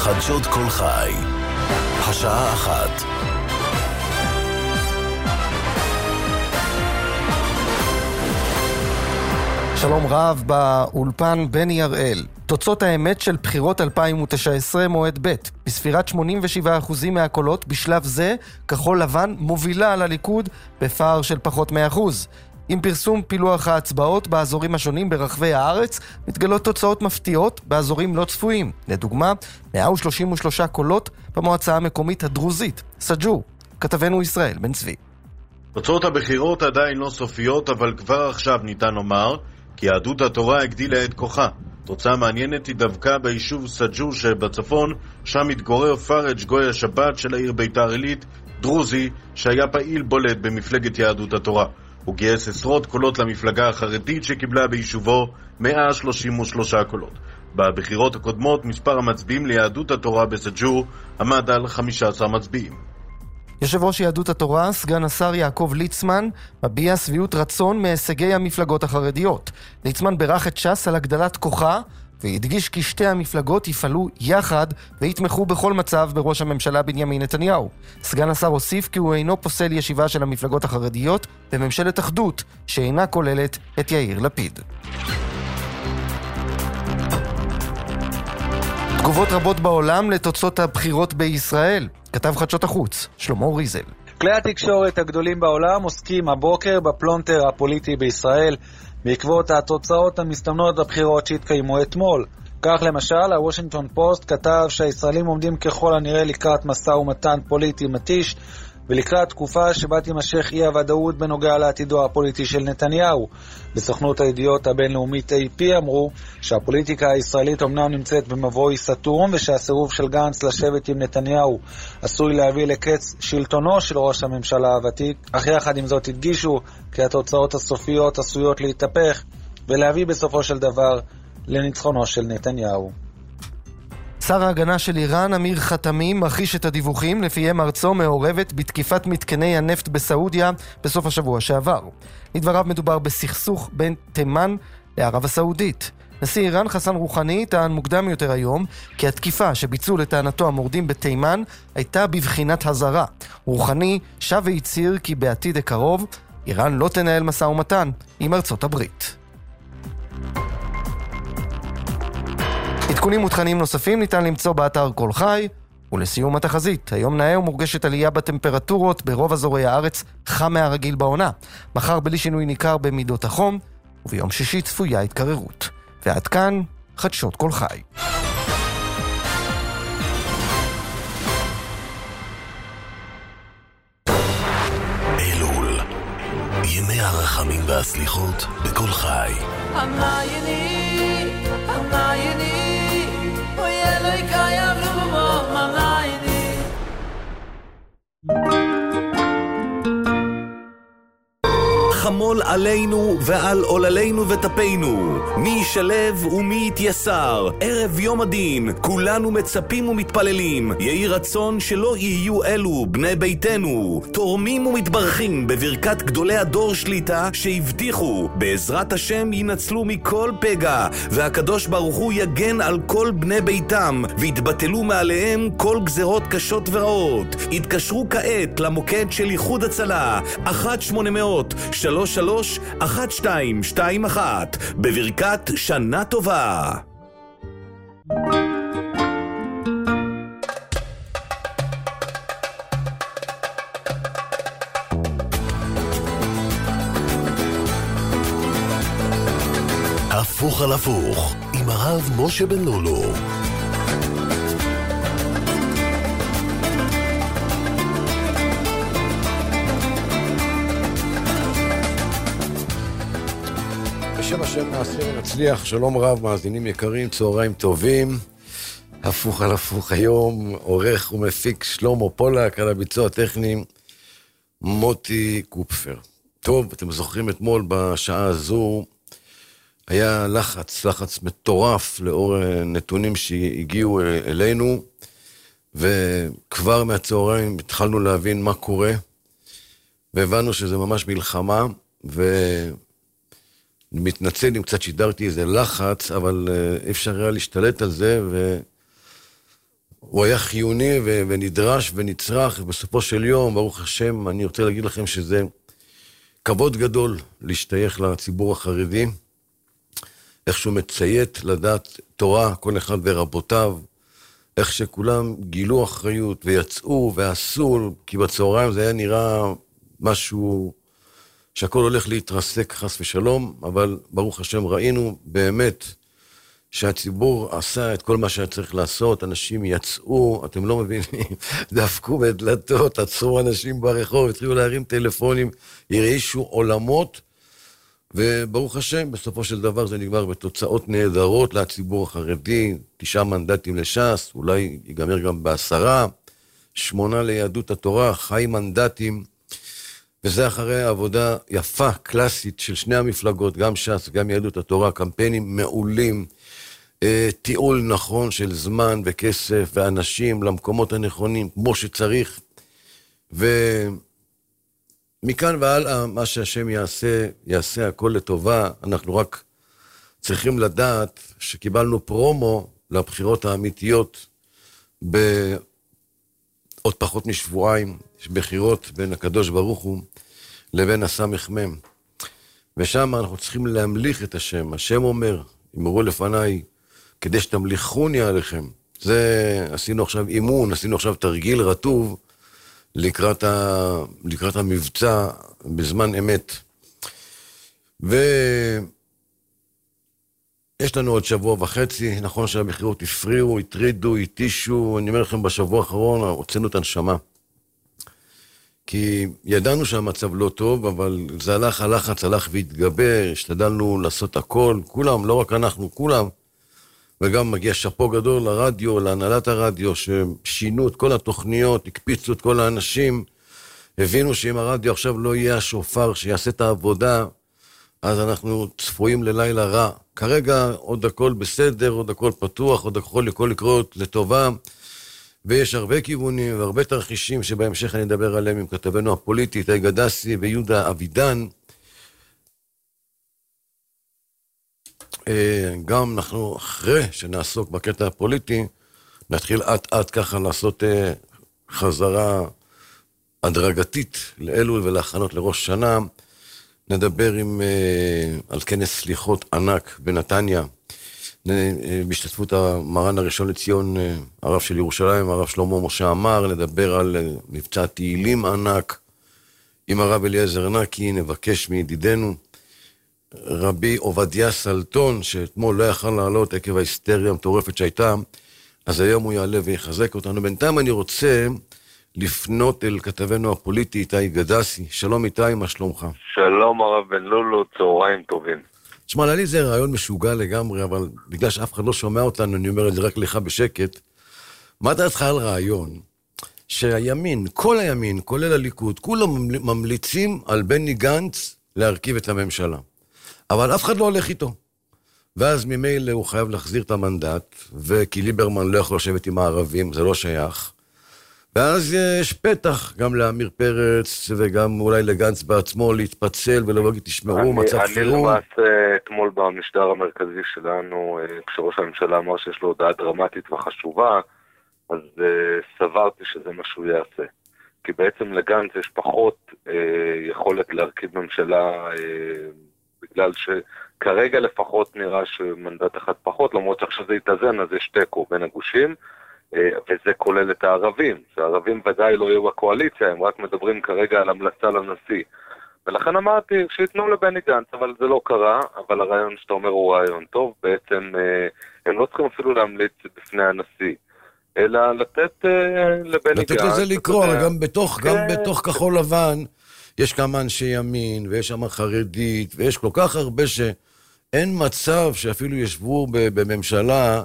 חדשות כל חי. השעה 1. שלום רב, באולפן בני הראל. תוצאות האמת של בחירות 2019 מועד ב'. בספירת 87% מהקולות בשלב זה, כחול לבן מובילה על הליכוד בפער של פחות 100%. עם פרסום פילוח ההצבעות באזורים השונים ברחבי הארץ, מתגלות תוצאות מפתיעות באזורים לא צפויים. לדוגמה, 133 קולות במועצה המקומית הדרוזית, סג'ור. כתבנו ישראל בן צבי. תוצאות הבחירות עדיין לא סופיות, אבל כבר עכשיו ניתן לומר כי יהדות התורה הגדילה את כוחה. תוצאה מעניינת היא דווקא ביישוב סג'ור שבצפון, שם מתגורר פרג' גוי השבת של העיר ביתר עילית, דרוזי שהיה פעיל בולט במפלגת יהדות התורה. הוא גייס עשרות קולות למפלגה החרדית שקיבלה ביישובו 133 קולות. בבחירות הקודמות מספר המצביעים ליהדות התורה בסג'ור עמד על 15 מצביעים. יושב ראש יהדות התורה, סגן השר יעקב ליצמן, מביע שביעות רצון מהישגי המפלגות החרדיות. ליצמן ברך את ש"ס על הגדלת כוחה, והדגיש כי שתי המפלגות יפעלו יחד ויתמכו בכל מצב בראש הממשלה בנימין נתניהו. סגן השר הוסיף כי הוא אינו פוסל ישיבה של המפלגות החרדיות בממשלת אחדות שאינה כוללת את יאיר לפיד. תגובות רבות בעולם לתוצאות הבחירות בישראל. כתב חדשות החוץ, שלמה ריזל. כלי התקשורת הגדולים בעולם עוסקים הבוקר בפלונטר הפוליטי בישראל בעקבות התוצאות המסתמנות בבחירות שהתקיימו אתמול. כך למשל, הוושינגטון פוסט כתב שהישראלים עומדים ככל הנראה לקראת משא ומתן פוליטי מתיש ולקראת תקופה שבה תימשך אי הוודאות בנוגע לעתידו הפוליטי של נתניהו. בסוכנות הידיעות הבינלאומית AP אמרו שהפוליטיקה הישראלית אומנם נמצאת במבוי סתום ושהסירוב של גנץ לשבת עם נתניהו עשוי להביא לקץ שלטונו של ראש הממשלה הוותיק, אך יחד עם זאת הדגישו כי התוצאות הסופיות עשויות להתהפך ולהביא בסופו של דבר לניצחונו של נתניהו. שר ההגנה של איראן, אמיר חתמי, מכחיש את הדיווחים לפיהם ארצו מעורבת בתקיפת מתקני הנפט בסעודיה בסוף השבוע שעבר. לדבריו מדובר בסכסוך בין תימן לערב הסעודית. נשיא איראן חסן רוחני טען מוקדם יותר היום כי התקיפה שביצעו לטענתו המורדים בתימן הייתה בבחינת הזרה. רוחני שב והצהיר כי בעתיד הקרוב איראן לא תנהל משא ומתן עם ארצות הברית. עדכונים ותכנים נוספים ניתן למצוא באתר כל חי. ולסיום התחזית, היום נאה ומורגשת עלייה בטמפרטורות ברוב אזורי הארץ, חם מהרגיל בעונה. מחר בלי שינוי ניכר במידות החום, וביום שישי צפויה התקררות. ועד כאן, חדשות כל חי. אלול, ימי הרחמים והסליחות בכל חי. המעייני אוי אלוהי קיים לבוא ממעייני. חמול עלינו ועל עוללינו וטפינו, מי ישלב ומי יתייסר. ערב יום הדין כולנו מצפים ומתפללים, יהי רצון שלא יהיו אלו בני ביתנו, תורמים ומתברכים בברכת גדולי הדור שליטה שהבטיחו בעזרת השם ינצלו מכל פגע, והקדוש ברוך הוא יגן על כל בני ביתם והתבטלו מעליהם כל גזרות קשות ורעות. התקשרו כעת למוקד של איחוד הצלה 1-800-33-1221 בברכת שנה טובה. הפוך על הפוך עם הרב משה בן לולו. בשם השם נעשה ונצליח. שלום רב, מאזינים יקרים, צהריים טובים. הפוך על הפוך היום, עורך ומפיק שלמה פולק, על הביצוע הטכני מוטי קופפר. טוב, אתם זוכרים אתמול בשעה הזו היה לחץ מטורף לאור נתונים שהגיעו אלינו, וכבר מהצהריים התחלנו להבין מה קורה, והבנו שזה ממש מלחמה, ומתנצל אם קצת שידרתי איזה לחץ, אבל אפשר היה להשתלט על זה, הוא היה חיוני ונדרש ונצרך, ובסופו של יום, ברוך השם, אני רוצה להגיד לכם שזה כבוד גדול להשתייך לציבור החרדי, איך שהוא מציית לדעת תורה, כל אחד ורבותיו, איך שכולם גילו אחריות ויצאו ועשו, כי בצהריים זה היה נראה משהו שהכל הולך להתרסק חס ושלום, אבל ברוך השם ראינו באמת שהציבור עשה את כל מה שהיה צריך לעשות, אנשים יצאו, אתם לא מבינים, דפקו בדלתות, עצרו אנשים ברחוב, התחילו להרים טלפונים, הרעישו עולמות, וברוך השם, בסופו של דבר זה נגמר בתוצאות נהדרות לציבור החרדי, 9 מנדטים לש"ס, אולי ייגמר גם ב10, 8 ליהדות התורה, חי מנדטים, וזה אחרי העבודה יפה, קלאסית של שני המפלגות, גם ש"ס וגם יהדות התורה, קמפיינים מעולים, טיעול נכון של זמן וכסף ואנשים למקומות הנכונים, כמו שצריך, מכאן והלאה, מה שהשם יעשה הכל לטובה. אנחנו רק צריכים לדעת שקיבלנו פרומו לבחירות האמיתיות בעוד פחות משבועיים, יש בחירות בין הקדוש ברוך הוא לבין הסמ"ם. ושם אנחנו צריכים להמליך את השם. השם אומר, אמרו לפניי, כדי שתמליכוני עליכם. זה עשינו עכשיו אימון, עשינו עכשיו תרגיל רטוב, לקראת המבצע בזמן אמת. ויש לנו עוד שבוע וחצי, נכון שהבחירות הפריעו, הטרידו, התישו, אני אומר לכם בשבוע האחרון, הוצאנו את הנשמה. כי ידענו שהמצב לא טוב, אבל זה הלחץ הלך והתגבר, השתדלנו לעשות הכל, כולם, לא רק אנחנו, כולם. וגם מגיע שפו גדול לרדיו, להנהלת הרדיו, ששינו את כל התוכניות, הקפיצו את כל האנשים, הבינו שאם הרדיו עכשיו לא יהיה השופר שיעשה את העבודה, אז אנחנו צפויים ללילה רע. כרגע עוד הכל בסדר, עוד הכל פתוח, עוד הכל לקרות לטובה, ויש הרבה כיוונים והרבה תרחישים שבהמשך אני אדבר עליהם עם כתבנו הפוליטי, איתי גדסי ויהודה אבידן. גם אנחנו אחרי שנעסוק בקטע הפוליטי, נתחיל עד ככה לעשות חזרה הדרגתית לאלול ולהכנות לראש שנה. נדבר על כנס סליחות ענק בנתניה, בהשתתפות המרן הראשון לציון, הרב של ירושלים, הרב שלמה משה עמר. נדבר על מבצע תהילים ענק עם הרב אליעזר נקי. נבקש מידידנו רבי עובדיה סלטון, שאתמול לא יכל לעלות עקב ההיסטריה המטורפת שהייתה, אז היום הוא יעלה ויחזק אותנו. בינתיים אני רוצה לפנות אל כתבנו הפוליטי איתי גדסי. שלום איתי, מה שלומך? שלום הרב בן לולו, צהריים טובים. תשמע, לי זה רעיון משוגע לגמרי, אבל בגלל שאף אחד לא שומע אותנו, אני אומר את זה רק לך בשקט. מה דעתך על רעיון שהימין, כל הימין, כולל הליכוד, כולם ממליצים על בני גנץ להרכיב את הממשלה, אבל אף אחד לא הולך איתו. ואז ממילא הוא חייב להחזיר את המנדט, וכי ליברמן לא יכול לשבת עם הערבים, זה לא שייך. ואז יש פתח גם לאמיר פרץ, וגם אולי לגנץ בעצמו להתפצל, ולא להגיד, תשמעו, מצב חירום. אני למעשה אתמול במשדר המרכזי שלנו, כשראש הממשלה אמר שיש לו הודעה דרמטית וחשובה, אז סברתי שזה מה שהוא יעשה. כי בעצם לגנץ יש פחות יכולת להרכיב ממשלה, בגלל שכרגע לפחות נראה שמנדט אחד פחות, למרות שעכשיו זה יתאזן, אז יש תיקו בין הגושים, וזה כולל את הערבים. שהערבים ודאי לא יהיו בקואליציה, הם רק מדברים כרגע על המלצה לנשיא. ולכן אמרתי שיתנו לבני גנץ, אבל זה לא קרה, אבל הרעיון שאתה אומר הוא רעיון טוב, בעצם הם לא צריכים אפילו להמליץ בפני הנשיא, אלא לתת לבני גנץ. לתת לזה לקרוא, גם בתוך כחול לבן, יש כמה אנשי ימין, ויש שם חרדית, ויש כל כך הרבה שאין מצב שאפילו ישבו בממשלה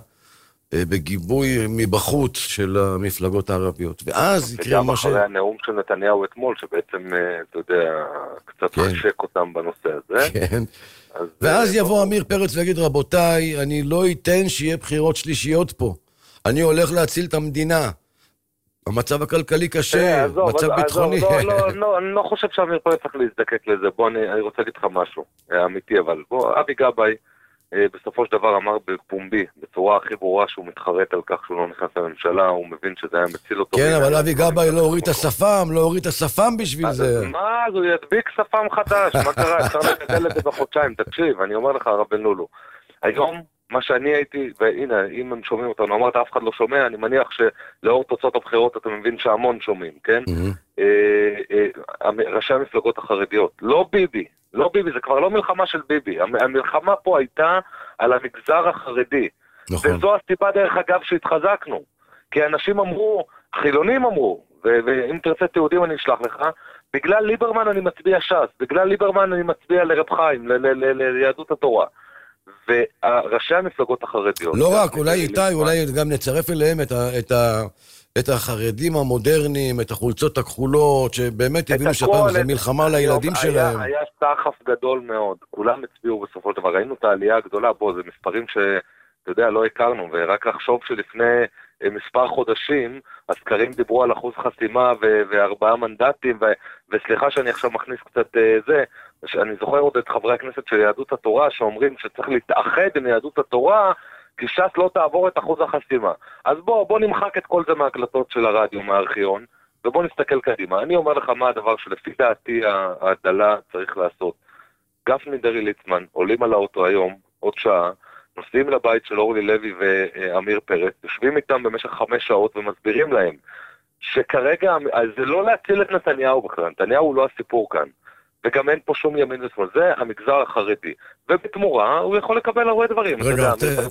בגיבוי מבחוץ של המפלגות הערביות. ואז יקרה מה אחרי הנאום של נתניהו אתמול, שבעצם, אתה יודע, קצת חשק אותם בנושא הזה. כן. ואז יבוא אמיר פרץ ויגיד, רבותיי, אני לא אתן שיהיה בחירות שלישיות פה. אני הולך להציל את המדינה. המצב הכלכלי קשה, מצב ביטחוני. אני לא חושב שאמיר פרץ צריך להזדקק לזה. בוא, אני רוצה להגיד לך משהו אמיתי, אבל בוא, אבי גבאי, בסופו של דבר אמר בפומבי, בצורה הכי ברורה שהוא מתחרט על כך שהוא לא נכנס לממשלה, הוא מבין שזה היה מציל אותו. כן, אבל אבי גבאי לא הוריד את השפם בשביל זה. מה, אז הוא ידביק שפם חדש, מה קרה? אפשר לקדל את זה בחודשיים, תקשיב, אני אומר לך הרב בן לולו, היום מה שאני הייתי, והנה, אם הם שומעים אותנו, אמרת אף אחד לא שומע, אני מניח שלאור תוצאות הבחירות אתה מבין שהמון שומעים, כן? ראשי המפלגות החרדיות, לא ביבי, זה כבר לא מלחמה של ביבי, המלחמה פה הייתה על המגזר החרדי, וזו הסיבה דרך אגב שהתחזקנו, כי אנשים אמרו, חילונים אמרו, ואם תרצה תיעודים אני אשלח לך, בגלל ליברמן אני מצביע ש"ס, בגלל ליברמן אני מצביע לרב חיים, ליהדות התורה. וראשי המפלגות החרדיות. לא רק, אולי איתי, אולי גם נצרף אליהם את החרדים המודרניים, את החולצות הכחולות, שבאמת הבינו שפעם זה מלחמה לילדים שלהם. היה סחף גדול מאוד, כולם הצביעו בסופו של דבר, ראינו את העלייה הגדולה, זה מספרים שאתה יודע, לא הכרנו, ורק לחשוב שלפני מספר חודשים, הסקרים דיברו על אחוז חסימה ו4 מנדטים, וסליחה שאני עכשיו מכניס קצת זה, אני זוכר עוד את חברי הכנסת של יהדות התורה, שאומרים שצריך להתאחד עם יהדות התורה, כי ש"ס לא תעבור את אחוז החסימה. אז בוא נמחק את כל זה מהקלטות של הרדיו, מהארכיון, ובוא נסתכל קדימה. אני אומר לך מה הדבר שלפי דעתי ההדלה צריך לעשות. גפני דרעי ליצמן עולים על האוטו היום, עוד שעה, נוסעים לבית של אורלי לוי ואמיר פרץ, יושבים איתם במשך 5 שעות ומסבירים להם שכרגע זה לא להציל את נתניהו בכלל, נתניהו הוא לא הסיפור כאן, וגם אין פה שום ימין ושמאל, זה המגזר החרדי, ובתמורה הוא יכול לקבל הרבה דברים. רגע,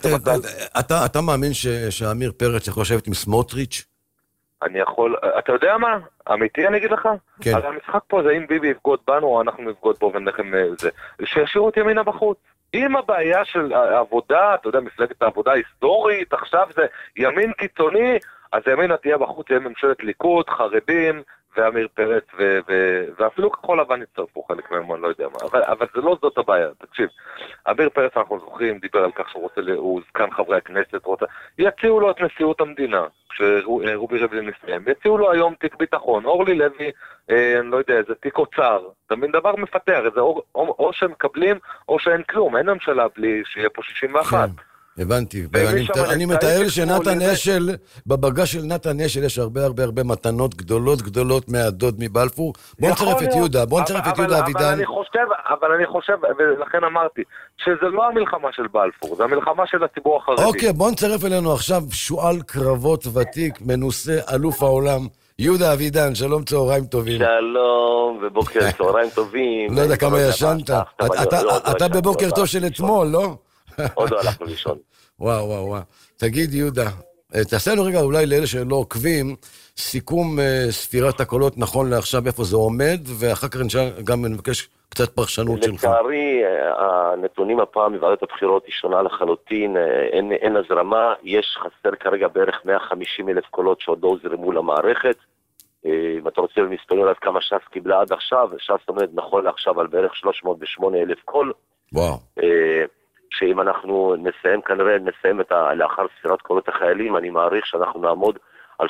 אתה מאמין שאמיר פרץ יכול לשבת עם סמוטריץ'? אני יכול, אתה יודע מה? אמיתי אני אגיד לך? כן. הרי המשחק פה זה אם ביבי יבגוד בנו או אנחנו נבגוד בו ונחם זה, שישאירו את ימינה בחוץ. אם הבעיה של העבודה, אתה יודע, מפלגת העבודה היסטורית, עכשיו זה ימין קיצוני, אז ימינה תהיה בחוץ, יהיה ממשלת ליכוד, חרדים, ואמיר פרץ, ואפילו כחול לבן יצטרפו חלק מהם, אני לא יודע מה, אבל זה לא זאת הבעיה, תקשיב, אמיר פרץ אנחנו זוכרים, דיבר על כך שהוא זקן חברי הכנסת, יציעו לו את נשיאות המדינה, כשרובי ריבלין מסיים, יציעו לו היום תיק ביטחון, אורלי לוי, אני לא יודע, איזה תיק אוצר, תמיד דבר מפתח, זה או שהם מקבלים, או שאין כלום, אין ממשלה בלי שיהיה פה 61. הבנתי, ואני מתאר שנתן אשל, בבגש של נתן אשל יש הרבה מתנות גדולות מהדוד מבלפור. בוא נצרף את יהודה אבידן. אבל אני חושב, ולכן אמרתי, שזה לא המלחמה של בלפור, זה המלחמה של הציבור החרדי. אוקיי, בוא נצרף אלינו עכשיו שואל קרבות ותיק, מנוסה, אלוף העולם, יהודה אבידן, שלום, צהריים טובים. שלום, ובוקר צהריים טובים. לא יודע כמה ישנת. אתה בבוקר טוב של אתמול, לא? עוד לא הלכנו לישון. וואו. תגיד יהודה, תעשה לנו רגע אולי לאלה שלא עוקבים, סיכום ספירת הקולות נכון לעכשיו איפה זה עומד, ואחר כך גם נבקש קצת פרשנות שלך. לצערי, הנתונים הפעם מוועדת הבחירות היא שונה לחלוטין, אין הזרמה, יש חסר כרגע בערך 150,000 קולות שעוד לא הוזרמו למערכת, אם אתה רוצה במספרים עד כמה ש"ס קיבלה עד עכשיו, ש"ס עומד נכון לעכשיו על בערך 308,000 קול. וואו. שאם אנחנו נסיים לאחר ספירת קולות החיילים, אני מעריך שאנחנו נעמוד על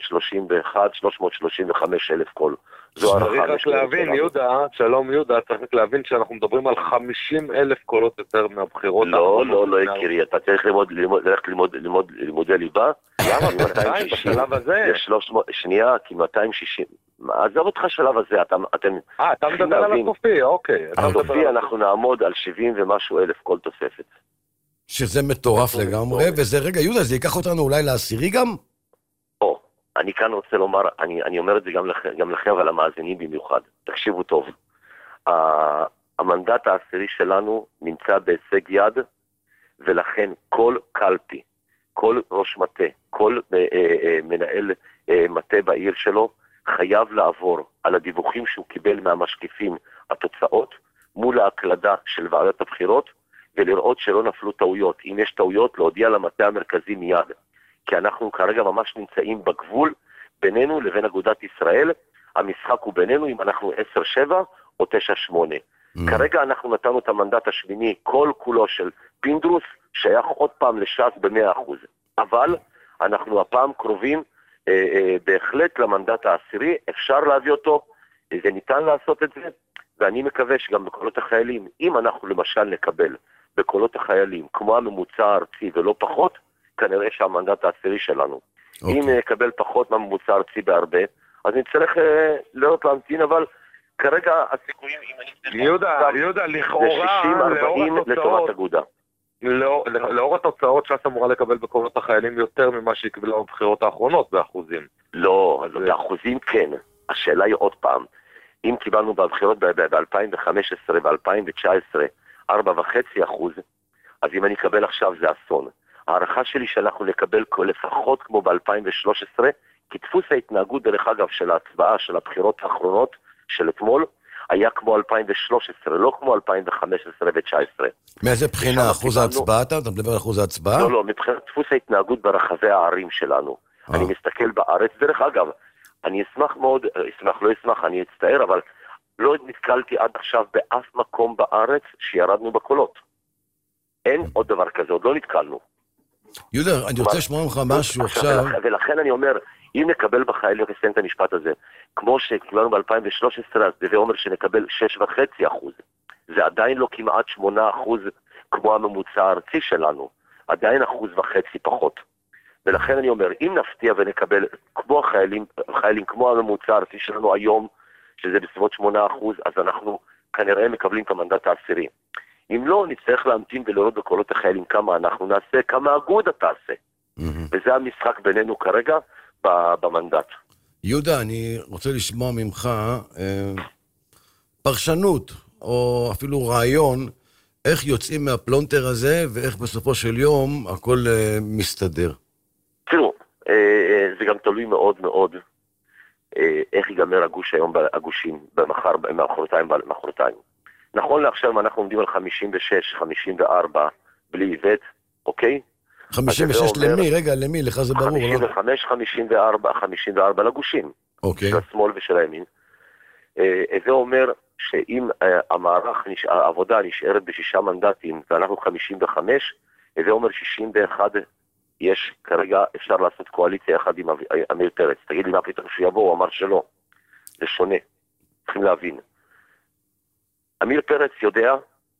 335,000 קול. צריך רק להבין, יהודה, שלום יהודה, צריך רק להבין שאנחנו מדברים על 50,000 קולות יותר מהבחירות. לא יקירי, אתה צריך ללמוד לימודי ליבה. למה? בשלב הזה? שנייה, כי 260... עזוב אותך שלב הזה, אתה מדבר על הסופי, אוקיי. הסופי אנחנו נעמוד על 70 ומשהו אלף כל תוספת. שזה מטורף לגמרי, וזה רגע, יהודה, זה ייקח אותנו אולי לעשירי גם? אני כאן רוצה לומר, אני אומר את זה גם לכם ועל המאזינים במיוחד. תקשיבו טוב. המנדט העשירי שלנו נמצא בהישג יד, ולכן כל קלפי, כל ראש מטה, כל מנהל מטה בעיר שלו, חייב לעבור על הדיווחים שהוא קיבל מהמשקיפים התוצאות, מול ההקלדה של ועדת הבחירות, ולראות שלא נפלו טעויות. אם יש טעויות, להודיע למטה המרכזי מיד. כי אנחנו כרגע ממש נמצאים בגבול בינינו לבין אגודת ישראל, המשחק הוא בינינו אם אנחנו 10-7 או 9-8. כרגע אנחנו נתנו את המנדט השמיני, כל כולו של פינדרוס, שייך עוד פעם לש"ס ב100%. אבל אנחנו הפעם קרובים בהחלט למנדט העשירי, אפשר להביא אותו, זה ניתן לעשות את זה, ואני מקווה שגם בקולות החיילים, אם אנחנו למשל נקבל בקולות החיילים, כמו הממוצע הארצי ולא פחות, כנראה שהמנדט העשירי שלנו. אם נקבל פחות מהממוצע הארצי בהרבה, אז נצטרך לראות להמתין, אבל כרגע הסיכויים, אם אני... יהודה, לכאורה, לאור לטובת אגודה. לאור התוצאות ש"ס אמורה לקבל בקולות החיילים יותר ממה שיקבלה בבחירות האחרונות באחוזים. לא, באחוזים כן. השאלה היא עוד פעם, אם קיבלנו בבחירות ב-2015 ו-2019 4.5%, אז אם אני אקבל עכשיו זה אסון. הערכה שלי שאנחנו נקבל לפחות כמו ב-2013, כי דפוס ההתנהגות דרך אגב של ההצבעה של הבחירות האחרונות של אתמול, היה כמו 2013, לא כמו 2015 ו-19. מאיזה בחינה? אחוז ההצבעה? אתה מדבר על אחוז ההצבעה? לא, מבחינת דפוס ההתנהגות ברחבי הערים שלנו. אני מסתכל בארץ, דרך אגב, אני אשמח מאוד, אני אצטער, אבל לא נתקלתי עד עכשיו באף מקום בארץ שירדנו בקולות. אין עוד דבר כזה, עוד לא נתקלנו. יהודה, אני רוצה לשמוע ממך משהו עכשיו. ולכן אני אומר, אם נקבל בחיילים, נסיים את המשפט הזה, כמו שקיבלנו ב-2013, אז זה אומר שנקבל 6.5%. זה עדיין לא כמעט 8% כמו הממוצע הארצי שלנו. עדיין 1.5% פחות. ולכן אני אומר, אם נפתיע ונקבל כמו חיילים כמו הממוצע הארצי שלנו היום, שזה בסביבות 8%, אז אנחנו כנראה מקבלים את המנדט העשירי. אם לא, נצטרך להמתין ולראות בקולות החיילים כמה אנחנו נעשה, כמה אגודה תעשה. וזה המשחק בינינו כרגע במנדט. יהודה, אני רוצה לשמוע ממך פרשנות, או אפילו רעיון, איך יוצאים מהפלונטר הזה, ואיך בסופו של יום הכל מסתדר. תראו, זה גם תלוי מאוד מאוד איך ייגמר הגוש היום, הגושים, מחרתיים. נכון לעכשיו אנחנו עומדים על 56, 54, בלי איבט, אוקיי? 56 למי? רגע, למי? לך זה ברור, 55, 54 לגושים. אוקיי. של השמאל ושל הימין. זה אומר שאם העבודה נשארת ב6 מנדטים, ואנחנו 55, זה אומר 61, יש כרגע, אפשר לעשות קואליציה יחד עם אמיר פרץ. תגיד לי מה פתאום שיבוא, הוא אמר שלא. זה שונה. צריכים להבין. אמיר פרץ יודע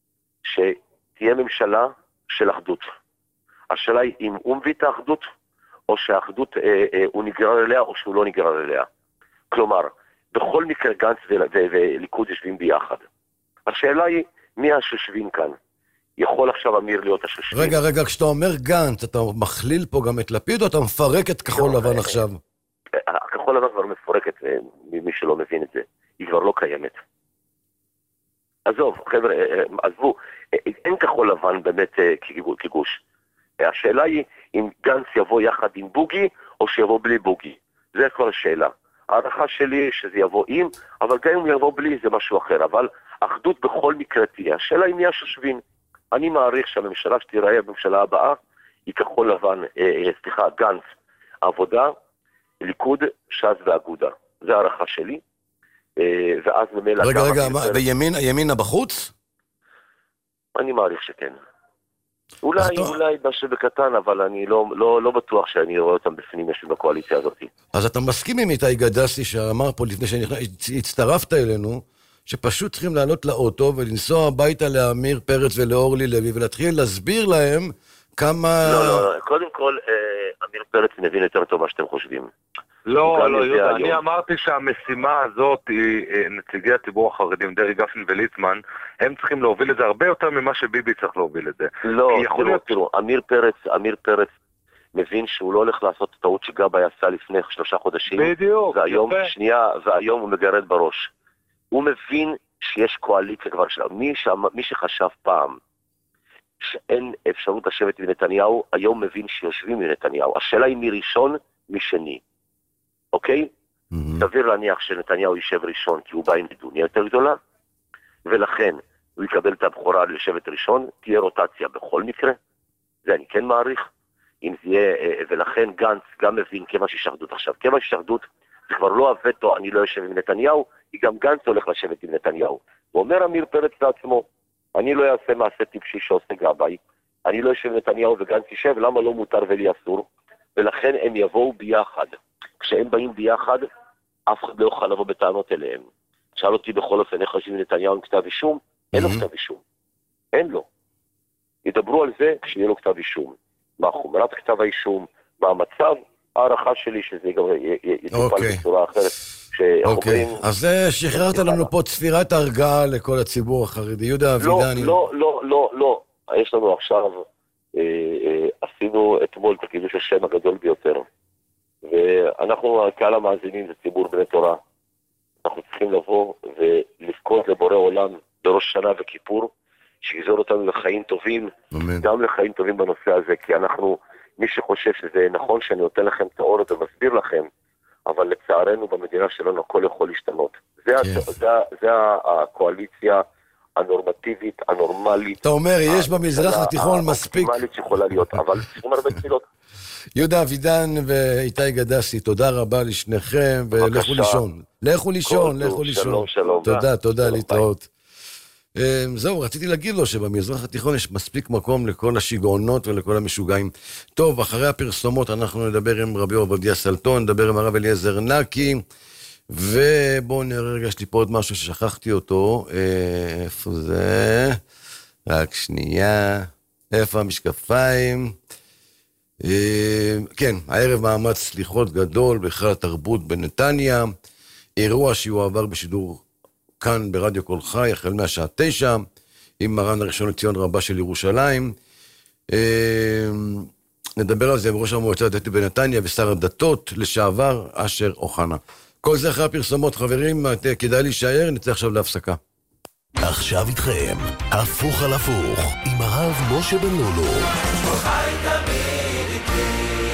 שתהיה ממשלה של אחדות. השאלה היא אם הוא מביא את האחדות, או שהאחדות הוא נגרר אליה, או שהוא לא נגרר אליה. כלומר, בכל מקרה גנץ וליכוד יושבים ביחד. השאלה היא, מי השושבים כאן? יכול עכשיו אמיר להיות השושבים? רגע, כשאתה אומר גנץ, אתה מכליל פה גם את לפיד, או אתה מפרק את כחול לבן עכשיו? כחול לבן כבר מפורקת, מי שלא מבין את זה. היא כבר לא קיימת. עזוב, חבר'ה, עזבו, אין כחול לבן באמת כגוש. השאלה היא אם גנץ יבוא יחד עם בוגי, או שיבוא בלי בוגי. זה כבר השאלה. הערכה שלי שזה יבוא עם, אבל גם אם הוא יבוא בלי זה משהו אחר. אבל אחדות בכל מקרה תהיה. השאלה היא מי השושבין. אני מעריך שהממשלה שתיראה בממשלה הבאה, היא כחול לבן, גנץ, עבודה, ליכוד, ש"ס ואגודה. זה הערכה שלי. ואז ממילא... רגע, וימינה בחוץ? אני מעריך שכן. אולי משהו בקטן, אבל אני לא בטוח שאני רואה אותם בפנים יושבים בקואליציה הזאת. אז אתה מסכים עם איתי גדסי שאמר פה לפני שהצטרפת אלינו, שפשוט צריכים לעלות לאוטו ולנסוע הביתה לאמיר פרץ ולאורלי לוי ולהתחיל להסביר להם כמה... לא, קודם כל אמיר פרץ מבין יותר טוב מה שאתם חושבים. לא, יהודה, אני אמרתי שהמשימה הזאת היא נציגי הציבור החרדים, דרי גפן וליצמן, הם צריכים להוביל את זה הרבה יותר ממה שביבי צריך להוביל את זה. לא, תראו, אמיר פרץ מבין שהוא לא הולך לעשות טעות שגבאי עשה לפני 3 חודשים. בדיוק, והיום הוא מגרד בראש. הוא מבין שיש קואליציה כבר שלנו. מי שחשב פעם שאין אפשרות לשבת עם נתניהו, היום מבין שיושבים עם נתניהו. השאלה היא מי ראשון, מי שני. אוקיי? סביר להניח שנתניהו יישב ראשון, כי הוא בא עם דוניה יותר גדולה, ולכן הוא יקבל את הבחורה לשבת ראשון, תהיה רוטציה בכל מקרה, זה אני כן מעריך, אם זה יהיה, ולכן גנץ גם מבין כמה שישחדות עכשיו, כמה שישחדות, זה כבר לא הווטו, אני לא יושב עם נתניהו, כי גם גנץ הולך לשבת עם נתניהו. הוא אומר אמיר פרץ לעצמו, אני לא אעשה מעשה טיפשי שעושה גבאי, אני לא יושב עם נתניהו וגנץ יישב, למה לא מותר ולי אסור? ולכן הם יבואו ביחד. כשהם באים ביחד, אף אחד לא יוכל לבוא בטענות אליהם. שאל אותי בכל אופן איך חושבים נתניהו עם כתב אישום, אין לו כתב אישום. אין לו. ידברו על זה כשיהיה לו כתב אישום. מה חומרת כתב האישום, מה המצב, הערכה שלי שזה גם יטופל בצורה אחרת. אוקיי, אז שחררת לנו פה צפירת הרגעה לכל הציבור החרדי. יהודה אבידני. לא. יש לנו עכשיו, עשינו אתמול את הקידוש השם הגדול ביותר. ואנחנו, קהל המאזינים, זה ציבור בני תורה. אנחנו צריכים לבוא ולבכות לבורא עולם בראש שנה וכיפור, שיגזור אותנו לחיים טובים, גם לחיים טובים בנושא הזה, כי אנחנו, מי שחושב שזה נכון שאני נותן לכם את האורות ומסביר לכם, אבל לצערנו במדינה שלנו הכל יכול להשתנות. זה הקואליציה הנורמטיבית, הנורמלית. אתה אומר, יש במזרח התיכון מספיק. הנורמלית שיכולה להיות, אבל צריכים הרבה תפילות. יהודה אבידן ואיתי גדסי, תודה רבה לשניכם, ולכו לישון. לכו לישון. שלום. תודה, להתראות. זהו, רציתי להגיד לו שבמזרח התיכון יש מספיק מקום לכל השיגעונות ולכל המשוגעים. טוב, אחרי הפרסומות אנחנו נדבר עם רבי עובדיה סלטון, נדבר עם הרב אליעזר נקי, ובואו נראה רגע, יש לי פה עוד משהו ששכחתי אותו. איפה זה? רק שנייה. איפה המשקפיים? כן, הערב מאמץ סליחות גדול בהיכל התרבות בנתניה, אירוע שיועבר בשידור כאן ברדיו קול חי, החל מהשעה 9, עם מרן הראשון לציון רבה של ירושלים. נדבר על זה עם ראש המועצה הדתית בנתניה ושר הדתות לשעבר אשר אוחנה. כל זה אחרי הפרסומות, חברים, כדאי להישאר, נצא עכשיו להפסקה. עכשיו איתכם, הפוך על הפוך, עם הרב משה בן לולו. חי תמיד איתי.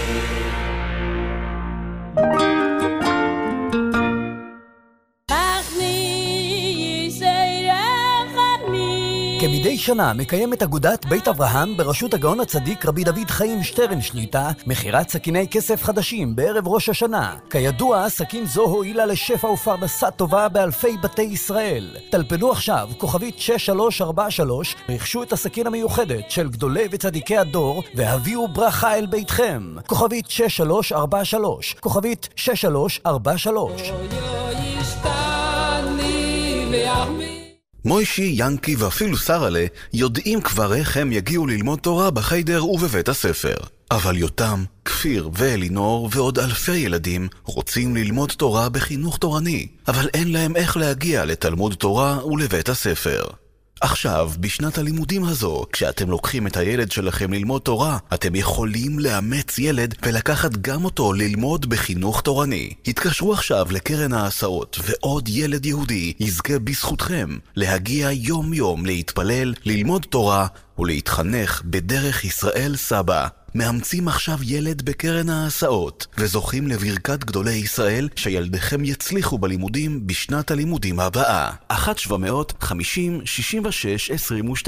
כמדי שנה מקיימת אגודת בית אברהם בראשות הגאון הצדיק רבי דוד חיים שטרן שליטה מכירת סכיני כסף חדשים בערב ראש השנה. כידוע, סכין זו הועילה לשפע ופרנסה טובה באלפי בתי ישראל. טלפנו עכשיו כוכבית 6343, רכשו את הסכין המיוחדת של גדולי וצדיקי הדור והביאו ברכה אל ביתכם. כוכבית 6343, כוכבית 6343. מוישי, ינקי ואפילו סרלה יודעים כבר איך הם יגיעו ללמוד תורה בחיידר ובבית הספר. אבל יותם, כפיר ואלינור ועוד אלפי ילדים רוצים ללמוד תורה בחינוך תורני, אבל אין להם איך להגיע לתלמוד תורה ולבית הספר. עכשיו, בשנת הלימודים הזו, כשאתם לוקחים את הילד שלכם ללמוד תורה, אתם יכולים לאמץ ילד ולקחת גם אותו ללמוד בחינוך תורני. התקשרו עכשיו לקרן ההסעות, ועוד ילד יהודי יזכה בזכותכם להגיע יום יום להתפלל, ללמוד תורה ולהתחנך בדרך ישראל סבא. מאמצים עכשיו ילד בקרן ההסעות, וזוכים לברכת גדולי ישראל שילדיכם יצליחו בלימודים בשנת הלימודים הבאה. 1-750-66-22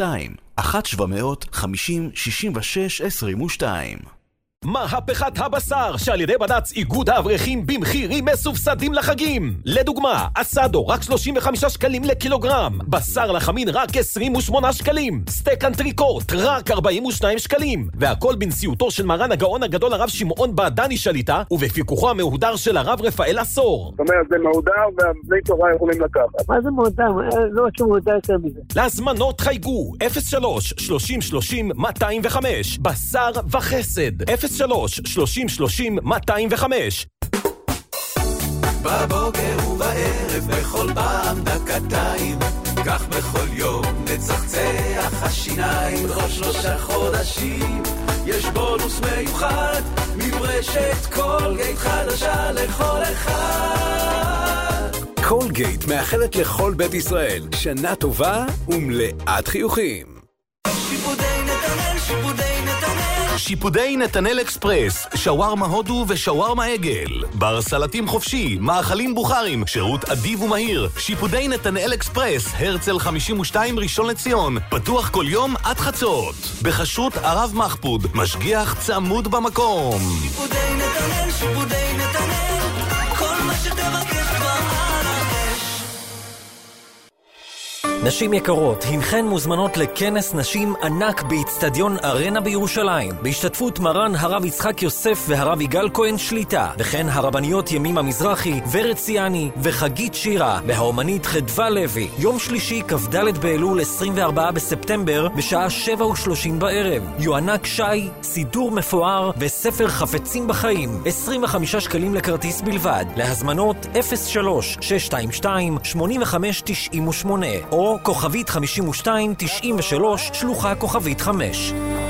1-750-66-22. מהפכת הבשר שעל ידי בד"ץ איגוד האברכים במחירים מסובסדים לחגים. לדוגמה, אסדו רק 35 שקלים לקילוגרם, בשר לחמין רק 28 שקלים, סטייק אנטריקוט רק 42 שקלים, והכל בנשיאותו של מרן הגאון הגדול הרב שמעון בעדני שליטה ובפיקוחו המהודר של הרב רפאל עשור. זאת אומרת, זה מהודר והבני תורה יכולים לקחת. מה זה מהודר? לא משהו מהודר יותר מזה. להזמנות חייגו 03-30-30-205 בשר וחסד 03-30-30-205. בבוקר ובערב בכל פעם דקתיים, כך בכל יום נצחצח השיניים. בכל 3 חודשים יש בונוס מיוחד מברשת קולגייט חדשה לכל אחד. קולגייט מאחלת לכל בית ישראל שנה טובה ומלאת חיוכים. שיפודי נתנאל אקספרס, שווארמה הודו ושווארמה עגל, בר סלטים חופשי, מאכלים בוכרים, שירות אדיב ומהיר. שיפודי נתנאל אקספרס, הרצל 52 ראשון לציון, פתוח כל יום עד חצות, בחשרות הרב מחפוד, משגיח צמוד במקום. שיפודי נתנאל, כל מה שתבקש כבר על האש. נשים יקרות, הנכן מוזמנות לכנס נשים ענק באצטדיון ארנה בירושלים, בהשתתפות מרן הרב יצחק יוסף והרב יגאל כהן שליטה, וכן הרבניות ימימה מזרחי, ורד ציאני וחגית שירה, והאומנית חדווה לוי. יום שלישי, כ"ד באלול 24 בספטמבר, בשעה 7:30 בערב. יוענק שי, סידור מפואר וספר חפצים בחיים. 25 שקלים לכרטיס בלבד. להזמנות 03-622-8598 או כוכבית 5293 שלוחה כוכבית 5.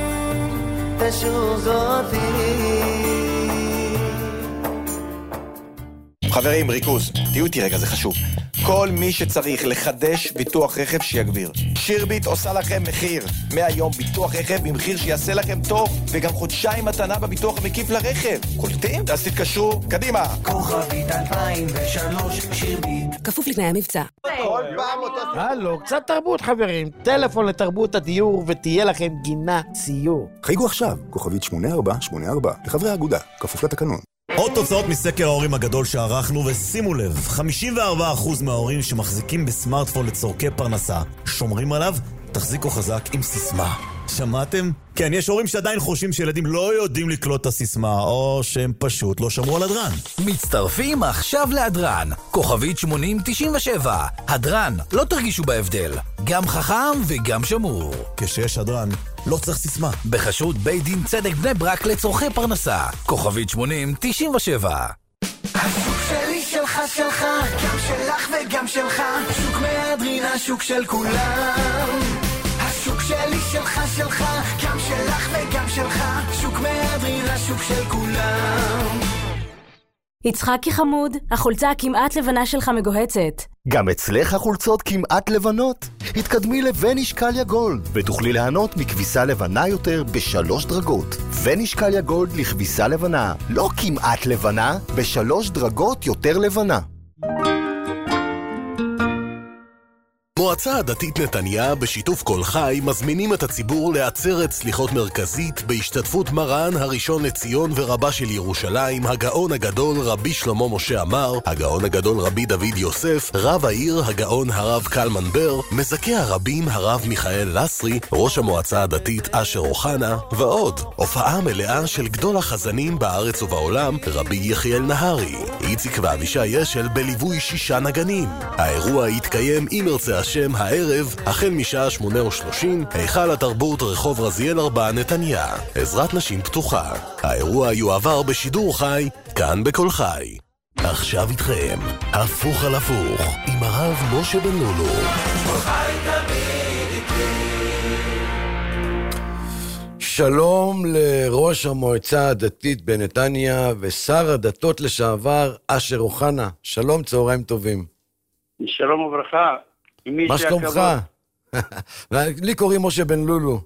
חברים, ריכוז, תהיו איתי רגע, זה חשוב. כל מי שצריך לחדש ביטוח רכב שיגביר. שירביט עושה לכם מחיר. מהיום ביטוח רכב במחיר שיעשה לכם טוב, וגם חודשיים מתנה בביטוח המקיף לרכב. קולטים? אז תתקשרו, קדימה. כוכבית 2003 שירביט. כפוף לתנאי המבצע. כל פעם אותו... הלו, קצת תרבות חברים. טלפון לתרבות הדיור ותהיה לכם גינה ציור. חייגו עכשיו, כוכבית 8484, לחברי האגודה, כפוף לתקנון. עוד תוצאות מסקר ההורים הגדול שערכנו, ושימו לב, 54% מההורים שמחזיקים בסמארטפון לצורכי פרנסה שומרים עליו, תחזיקו חזק עם סיסמה. שמעתם? כן, יש הורים שעדיין חושבים שילדים לא יודעים לקלוט את הסיסמה, או שהם פשוט לא שמרו על הדרן. מצטרפים עכשיו להדרן, כוכבית 8097. הדרן, לא תרגישו בהבדל, גם חכם וגם שמור. כשיש הדרן, לא צריך סיסמה. בחשרות בית דין צדק בני ברק לצורכי פרנסה, כוכבית 8097. השוק שלי שלך שלך, גם שלך וגם שלך, שוק מהדרין, השוק של כולם. השוק שלי שלך שלך, גם שלך וגם שלך, שוק מהדרין, השוק של כולם. יצחקי חמוד, החולצה הכמעט לבנה שלך מגוהצת. גם אצלך החולצות כמעט לבנות? התקדמי לווניש קליה גולד ותוכלי ליהנות מכביסה לבנה יותר ב3 דרגות. ווניש קליה גולד לכביסה לבנה, לא כמעט לבנה, ב3 דרגות יותר לבנה. מועצה הדתית נתניה בשיתוף כל חי מזמינים את הציבור לעצרת סליחות מרכזית בהשתתפות מרן הראשון לציון ורבה של ירושלים, הגאון הגדול רבי שלמה משה עמר, הגאון הגדול רבי דוד יוסף, רב העיר הגאון הרב קלמן בר, מזכה הרבים הרב מיכאל לסרי, ראש המועצה הדתית אשר אוחנה, ועוד. הופעה מלאה של גדול החזנים בארץ ובעולם, רבי יחיאל נהרי, איציק ואבישי אשל בליווי 6 נגנים. האירוע יתקיים עם ירצה השם הערב, החל משעה 8:30, היכל התרבות רחוב רזיאל 4 נתניה. עזרת נשים פתוחה. האירוע יועבר בשידור חי, כאן בכל חי. עכשיו איתכם, הפוך על הפוך, עם הרב משה בן לולו. שלום לראש המועצה הדתית בנתניה ושר הדתות לשעבר אשר אוחנה. שלום, צהריים טובים. שלום וברכה. מה שלומך? לי קוראים משה בן לולו.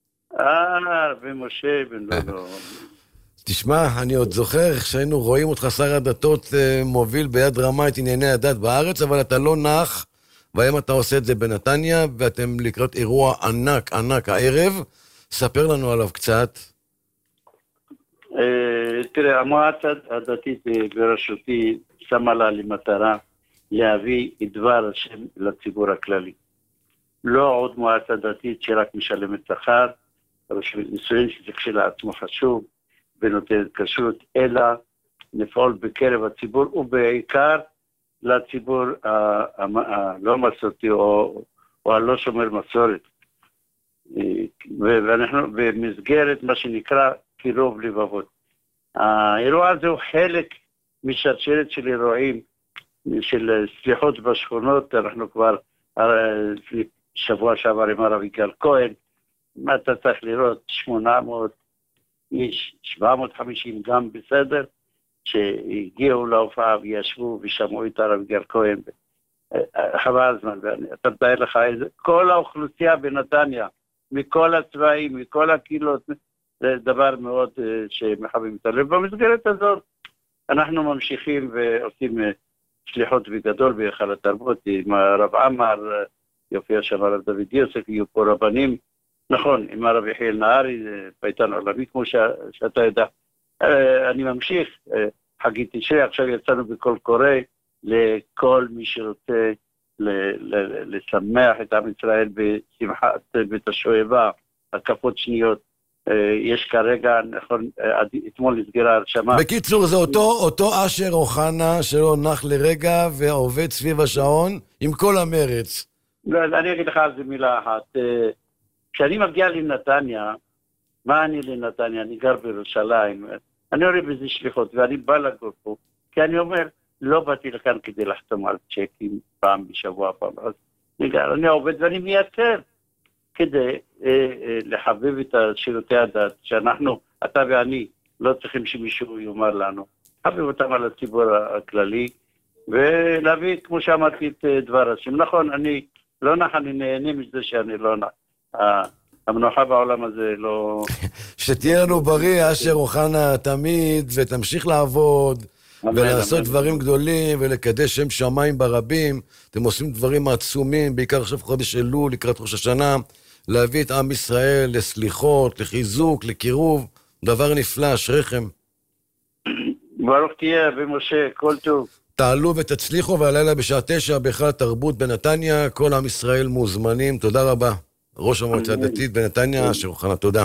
ומשה בן לולו. תשמע, אני עוד זוכר שהיינו רואים אותך שר הדתות מוביל ביד רמה את ענייני הדת בארץ, אבל אתה לא נח, והיום אתה עושה את זה בנתניה, ואתם לקראת אירוע ענק ענק הערב. ספר לנו עליו קצת. תראה, המועצה הדתית בראשותי שמה לה למטרה להביא את דבר השם לציבור הכללי. לא עוד מועצה דתית שרק משלמת שכר, רשות נישואין שזה כשלעצמו חשוב ונותנת כשרות, אלא לפעול בקרב הציבור ובעיקר לציבור הלא מסורתי או הלא שומר מסורת. ואנחנו במסגרת מה שנקרא קירוב לבבות. האירוע הזה הוא חלק משרשרת של אירועים של סליחות בשכונות. אנחנו כבר שבוע שעבר עם הרב יגאל כהן, מה אתה צריך לראות 800 איש, 750 גם בסדר, שהגיעו להופעה וישבו ושמעו את הרב יגאל כהן. חבל הזמן, אתה מתאר לך איזה, כל האוכלוסייה בנתניה, מכל הצבעים, מכל הקהילות, זה דבר מאוד שמחבים את הלב. במסגרת הזאת אנחנו ממשיכים ועושים שליחות בגדול בהיכל התרבות עם הרב עמר, יופיע שם הרב דוד יוסף, יהיו פה רבנים, נכון, עם הרב יחיאל נהרי, פייטן עולמי כמו שאתה יודע. אני ממשיך, חגית תשרי, עכשיו יצאנו בכל קורא לכל מי שרוצה לשמח את עם ישראל בשמחת בית השואבה, הקפות שניות. יש כרגע, נכון, אתמול נסגרה הרשמה. בקיצור, זה אותו אשר אוחנה שלא נח לרגע ועובד סביב השעון עם כל המרץ. לא, אני אגיד לך על זה מילה אחת. כשאני מגיע לנתניה, מה אני לנתניה? אני גר בירושלים. אני רואה בזה שליחות, ואני בא לגור פה, כי אני אומר, לא באתי לכאן כדי לחתום על צ'קים פעם בשבוע פעם. אז אני עובד ואני מייצר כדי לחבב את שירותי הדת, שאנחנו, אתה ואני, לא צריכים שמישהו יאמר לנו. חבב אותם על הציבור הכללי, ולהביא, כמו שאמרתי, את דבר השם. נכון, אני לא נח, אני נהנה מזה שאני לא נח. המנוחה בעולם הזה לא... שתהיה לנו בריא, אשר אוחנה תמיד, ותמשיך לעבוד, ולעשות דברים גדולים, ולקדש שם שמיים ברבים. אתם עושים דברים עצומים, בעיקר עכשיו חודש אלול, לקראת ראש השנה, להביא את עם ישראל לסליחות, לחיזוק, לקירוב, דבר נפלא, אשריכם. ברוך תהיה, ומשה, כל טוב. תעלו ותצליחו, והלילה בשעה 9 בהיכל תרבות בנתניה, כל עם ישראל מוזמנים, תודה רבה. ראש המועצה הדתית בנתניה, אשר אוחנה, תודה.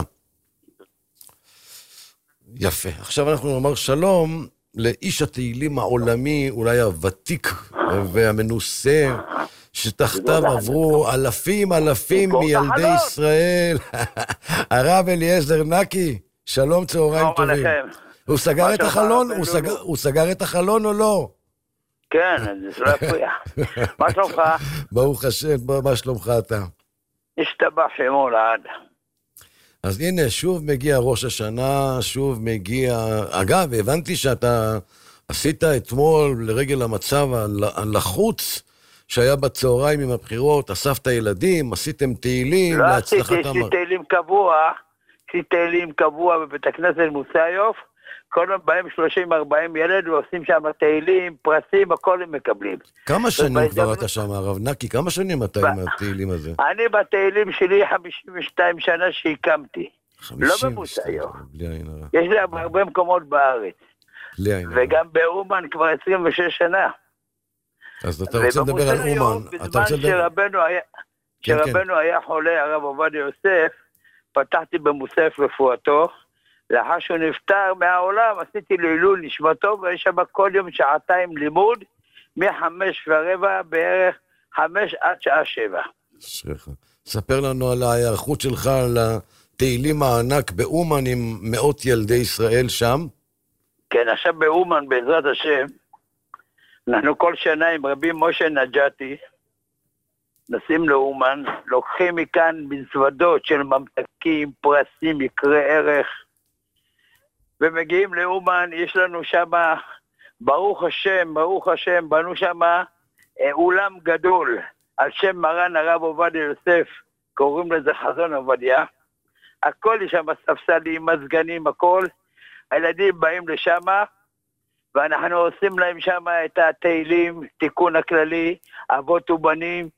יפה. עכשיו אנחנו נאמר שלום לאיש התהילים העולמי, אולי הוותיק והמנוסה, שתחתיו עברו אלפים מילדי ישראל. הרב אליעזר נקי, שלום, צהריים טובים. הוא סגר את החלון? הוא סגר את החלון או לא? כן, זה לא יפריע. מה שלומך? ברוך השם, מה שלומך אתה? השתבח שמו לעד. אז הנה, שוב מגיע ראש השנה, שוב מגיע... אגב, הבנתי שאתה עשית אתמול לרגל המצב הלחוץ שהיה בצהריים עם הבחירות, אספת ילדים, עשיתם תהילים, לא עשיתי, יש לי תהילים קבוע בבית הכנסת מוסיוף, כל יום בהם 30-40 ילד ועושים שם תהילים, פרסים, הכל הם מקבלים. כמה שנים כבר אתה שם, הרב נקי? כמה שנים אתה עם התהילים הזה? אני בתהילים שלי 52 שנה שהקמתי. לא במוסיוף. יש לי הרבה מקומות בארץ. וגם באומן כבר 26 שנה. אז אתה רוצה לדבר על אומן. בזמן שרבנו היה חולה, הרב עובדיה יוסף, פתחתי במוסף רפואתו, לאחר שהוא נפטר מהעולם, עשיתי לעילוי נשמתו, ויש שם כל יום שעתיים לימוד, מ-5:15 בערך 5 עד שעה 7. ספר לנו על ההיערכות שלך, על התהילים הענק באומן עם מאות ילדי ישראל שם. כן, עכשיו באומן בעזרת השם, אנחנו כל שנה עם רבי משה נג'אתי, נסים לאומן, לוקחים מכאן מזוודות של ממתקים, פרסים, יקרי ערך, ומגיעים לאומן, יש לנו שם, ברוך השם, בנו שם אולם גדול, על שם מרן הרב עובדיה יוסף, קוראים לזה חזון עובדיה, הכל יש שם ספסלים, מזגנים, הכל, הילדים באים לשם, ואנחנו עושים להם שם את התהילים, תיקון הכללי, אבות ובנים,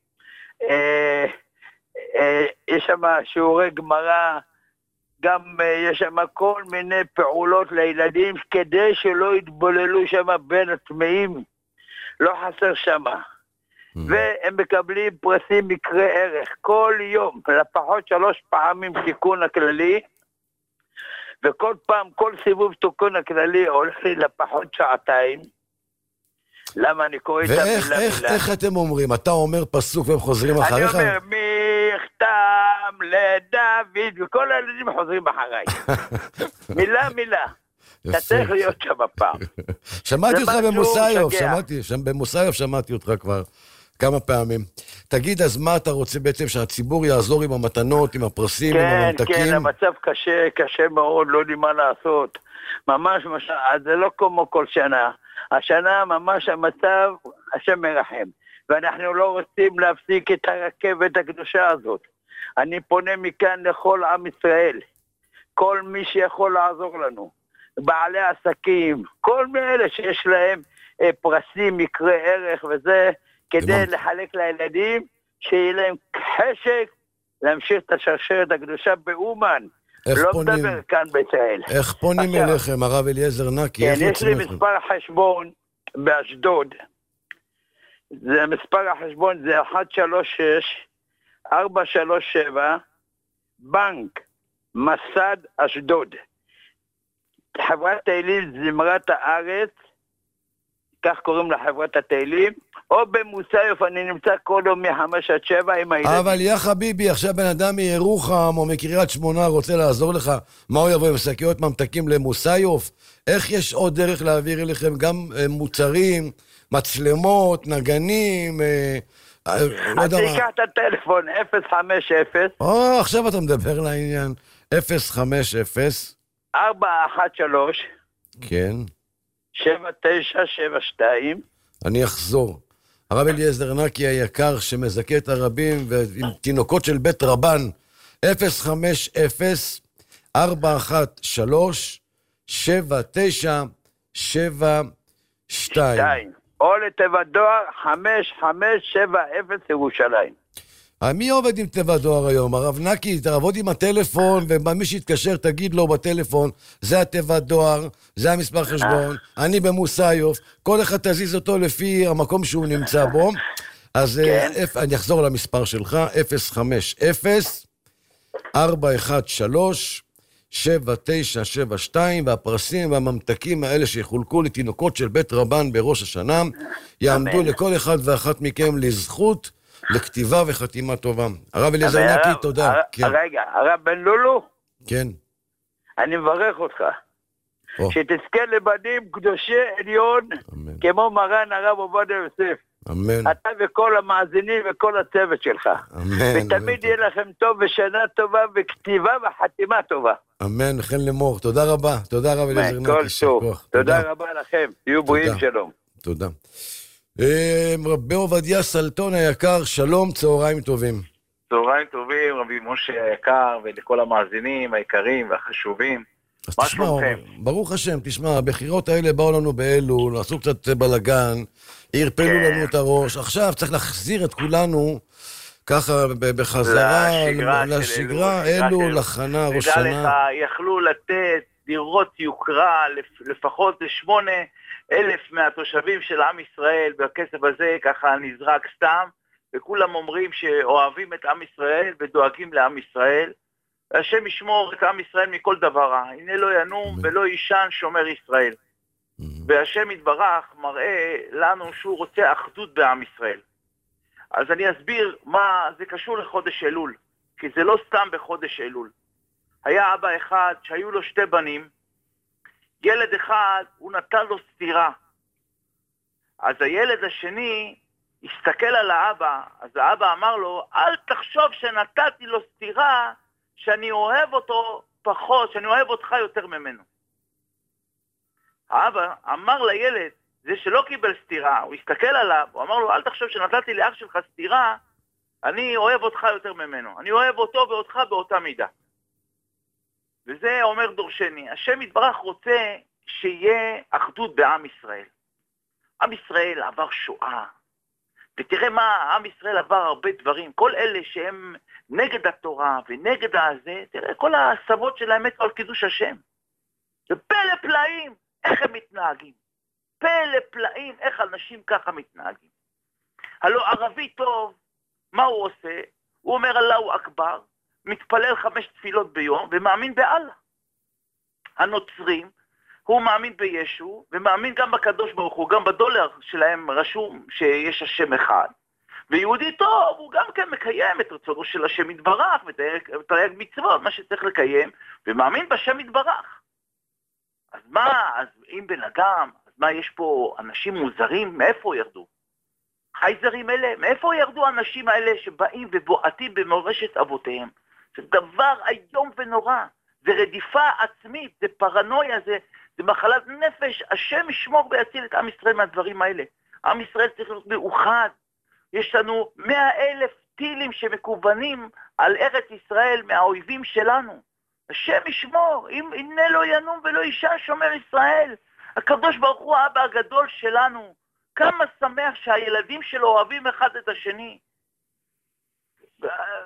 יש שם שיעורי גמרא, גם יש שם כל מיני פעולות לילדים, כדי שלא יתבוללו שם בין הטמאים, לא חסר שם. והם מקבלים פרסים מקרי ערך, כל יום, לפחות 3 פעמים תיקון הכללי, וכל פעם, כל סיבוב תיקון הכללי הולך לי לפחות 2 שעתיים. למה אני קורא את המילה? ואיך אתם אומרים? אתה אומר פסוק והם חוזרים אחריך? אני אומר, מכתם לדוד, וכל הילדים חוזרים אחריי. מילה. אתה צריך להיות שם פעם. שמעתי אותך במוסיוף, במוסיוף שמעתי אותך כבר כמה פעמים. תגיד, אז מה אתה רוצה בעצם שהציבור יעזור עם המתנות, עם הפרסים, עם הממתקים? כן, המצב קשה מאוד, לא יודעים מה לעשות. ממש, אז זה לא כמו כל שנה. השנה ממש המצב, השם מרחם. ואנחנו לא רוצים להפסיק את הרכבת הקדושה הזאת. אני פונה מכאן לכל עם ישראל. כל מי שיכול לעזור לנו. בעלי עסקים, כל מאלה שיש להם פרסים, מקרי ערך וזה, כדי לחלק לילדים, שיהיה להם חשק להמשיך את השרשרת הקדושה באומן. לא מדבר כאן בישראל. איך פונים אליכם, הרב אליעזר נקי? כן, יש לי מספר חשבון באשדוד, זה מספר החשבון, זה 136-437, בנק מסד אשדוד. חברת תהילים זמרת הארץ, כך קוראים לחברת התהילים, או במוסאיוף, אני נמצא כל יום מ-5-7 עם הילדים. אבל יא חביבי, עכשיו בן אדם מירוחם או מקריית שמונה רוצה לעזור לך, מה הוא יבוא עם שקיות ממתקים למוסאיוף? איך יש עוד דרך להעביר אליכם גם מוצרים, מצלמות, נגנים, אז תיקח את הטלפון 050. עכשיו אתה מדבר לעניין. 050 413 כן 7972. אני אחזור. הרב אליעזר נקי היקר שמזכה את הרבים ועם תינוקות של בית רבן. 050 413 7972. או לתיבת דואר 5570 ירושלים. מי עובד עם תיבת דואר היום? הרב נקי, תעבוד עם הטלפון, ומי שיתקשר תגיד לו בטלפון, זה התיבת דואר, זה המספר חשבון, אני במוסאיוף, כל אחד תזיז אותו לפי המקום שהוא נמצא בו. אז אני אחזור למספר שלך, 050-413-7972, והפרסים והממתקים האלה שיחולקו לתינוקות של בית רבן בראש השנה, יעמדו לכל אחד ואחת מכם לזכות, לכתיבה וחתימה טובה. הרב אליעזר נקי, תודה. רגע, הרב בן לולו? כן. אני מברך אותך. שתזכה לבנים קדושי עליון, כמו מרן הרב עובדיה יוסף. אמן. אתה וכל המאזינים וכל הצוות שלך. אמן. ותמיד יהיה לכם טוב ושנה טובה וכתיבה וחתימה טובה. אמן, חן למור. תודה רבה. תודה רב אליעזר נקי. כל טוב. תודה רבה לכם. תהיו בריאים, שלום. תודה. רבי עובדיה סלטון היקר, שלום, צהריים טובים. צהריים טובים, רבי משה היקר, ולכל המאזינים היקרים והחשובים. מה שלומכם? ברוך השם, תשמע, הבחירות האלה באו לנו באלול, עשו קצת בלגן, הרפלו לנו את הראש, עכשיו צריך להחזיר את כולנו ככה בחזרה לשגרה, אלול, הכנה, ראש שנה. תדע לך, יכלו לתת דירות יוקרה לפחות ל8,000 מהתושבים של עם ישראל, והכסף הזה ככה נזרק סתם, וכולם אומרים שאוהבים את עם ישראל ודואגים לעם ישראל. השם ישמור את עם ישראל מכל דבר רע, הנה לא ינום ולא יישן שומר ישראל. והשם יתברך מראה לנו שהוא רוצה אחדות בעם ישראל. אז אני אסביר מה זה קשור לחודש אלול, כי זה לא סתם בחודש אלול. היה אבא אחד שהיו לו 2 בנים, ילד אחד הוא נתן לו סתירה. אז הילד השני הסתכל על האבא, אז האבא אמר לו, אל תחשוב שנתתי לו סתירה, שאני אוהב אותו פחות, שאני אוהב אותך יותר ממנו. האבא אמר לילד, זה שלא קיבל סתירה, הוא הסתכל עליו, הוא אמר לו, אל תחשוב שנתתי לאח שלך סתירה, אני אוהב אותך יותר ממנו. אני אוהב אותו ואותך באותה מידה. וזה אומר דורשני. השם יתברך רוצה שיהיה אחדות בעם ישראל. עם ישראל עבר שואה. ותראה מה, עם ישראל עבר הרבה דברים. כל אלה שהם נגד התורה ונגד הזה, תראה, כל הסבות שלהם מתו על קידוש השם. זה פלא פלאים, איך הם מתנהגים. פלא פלאים, איך אנשים ככה מתנהגים. הלא ערבי טוב, מה הוא עושה? הוא אומר אללהו אכבר, מתפלל 5 תפילות ביום ומאמין באללה. הנוצרים, הוא מאמין בישו ומאמין גם בקדוש ברוך הוא, גם בדולר שלהם רשום שיש השם אחד. ויהודי טוב, הוא גם כן מקיים את רצונו של השם יתברך, ותרי"ג מצוות, מה שצריך לקיים, ומאמין בשם יתברך. אז מה, אז אם בן אדם, אז מה, יש פה אנשים מוזרים, מאיפה ירדו? חייזרים אלה, מאיפה ירדו האנשים האלה שבאים ובועטים במורשת אבותיהם? זה דבר איום ונורא, זה רדיפה עצמית, זה פרנויה, זה מחלת נפש. השם ישמור ויציל את עם ישראל מהדברים האלה. עם ישראל צריך להיות מאוחד. יש לנו 100,000 טילים שמקוונים על ארץ ישראל מהאויבים שלנו. השם ישמור, הנה לא ינום ולא יישן שומר ישראל. הקדוש ברוך הוא האבא הגדול שלנו. כמה שמח שהילדים שלו אוהבים אחד את השני.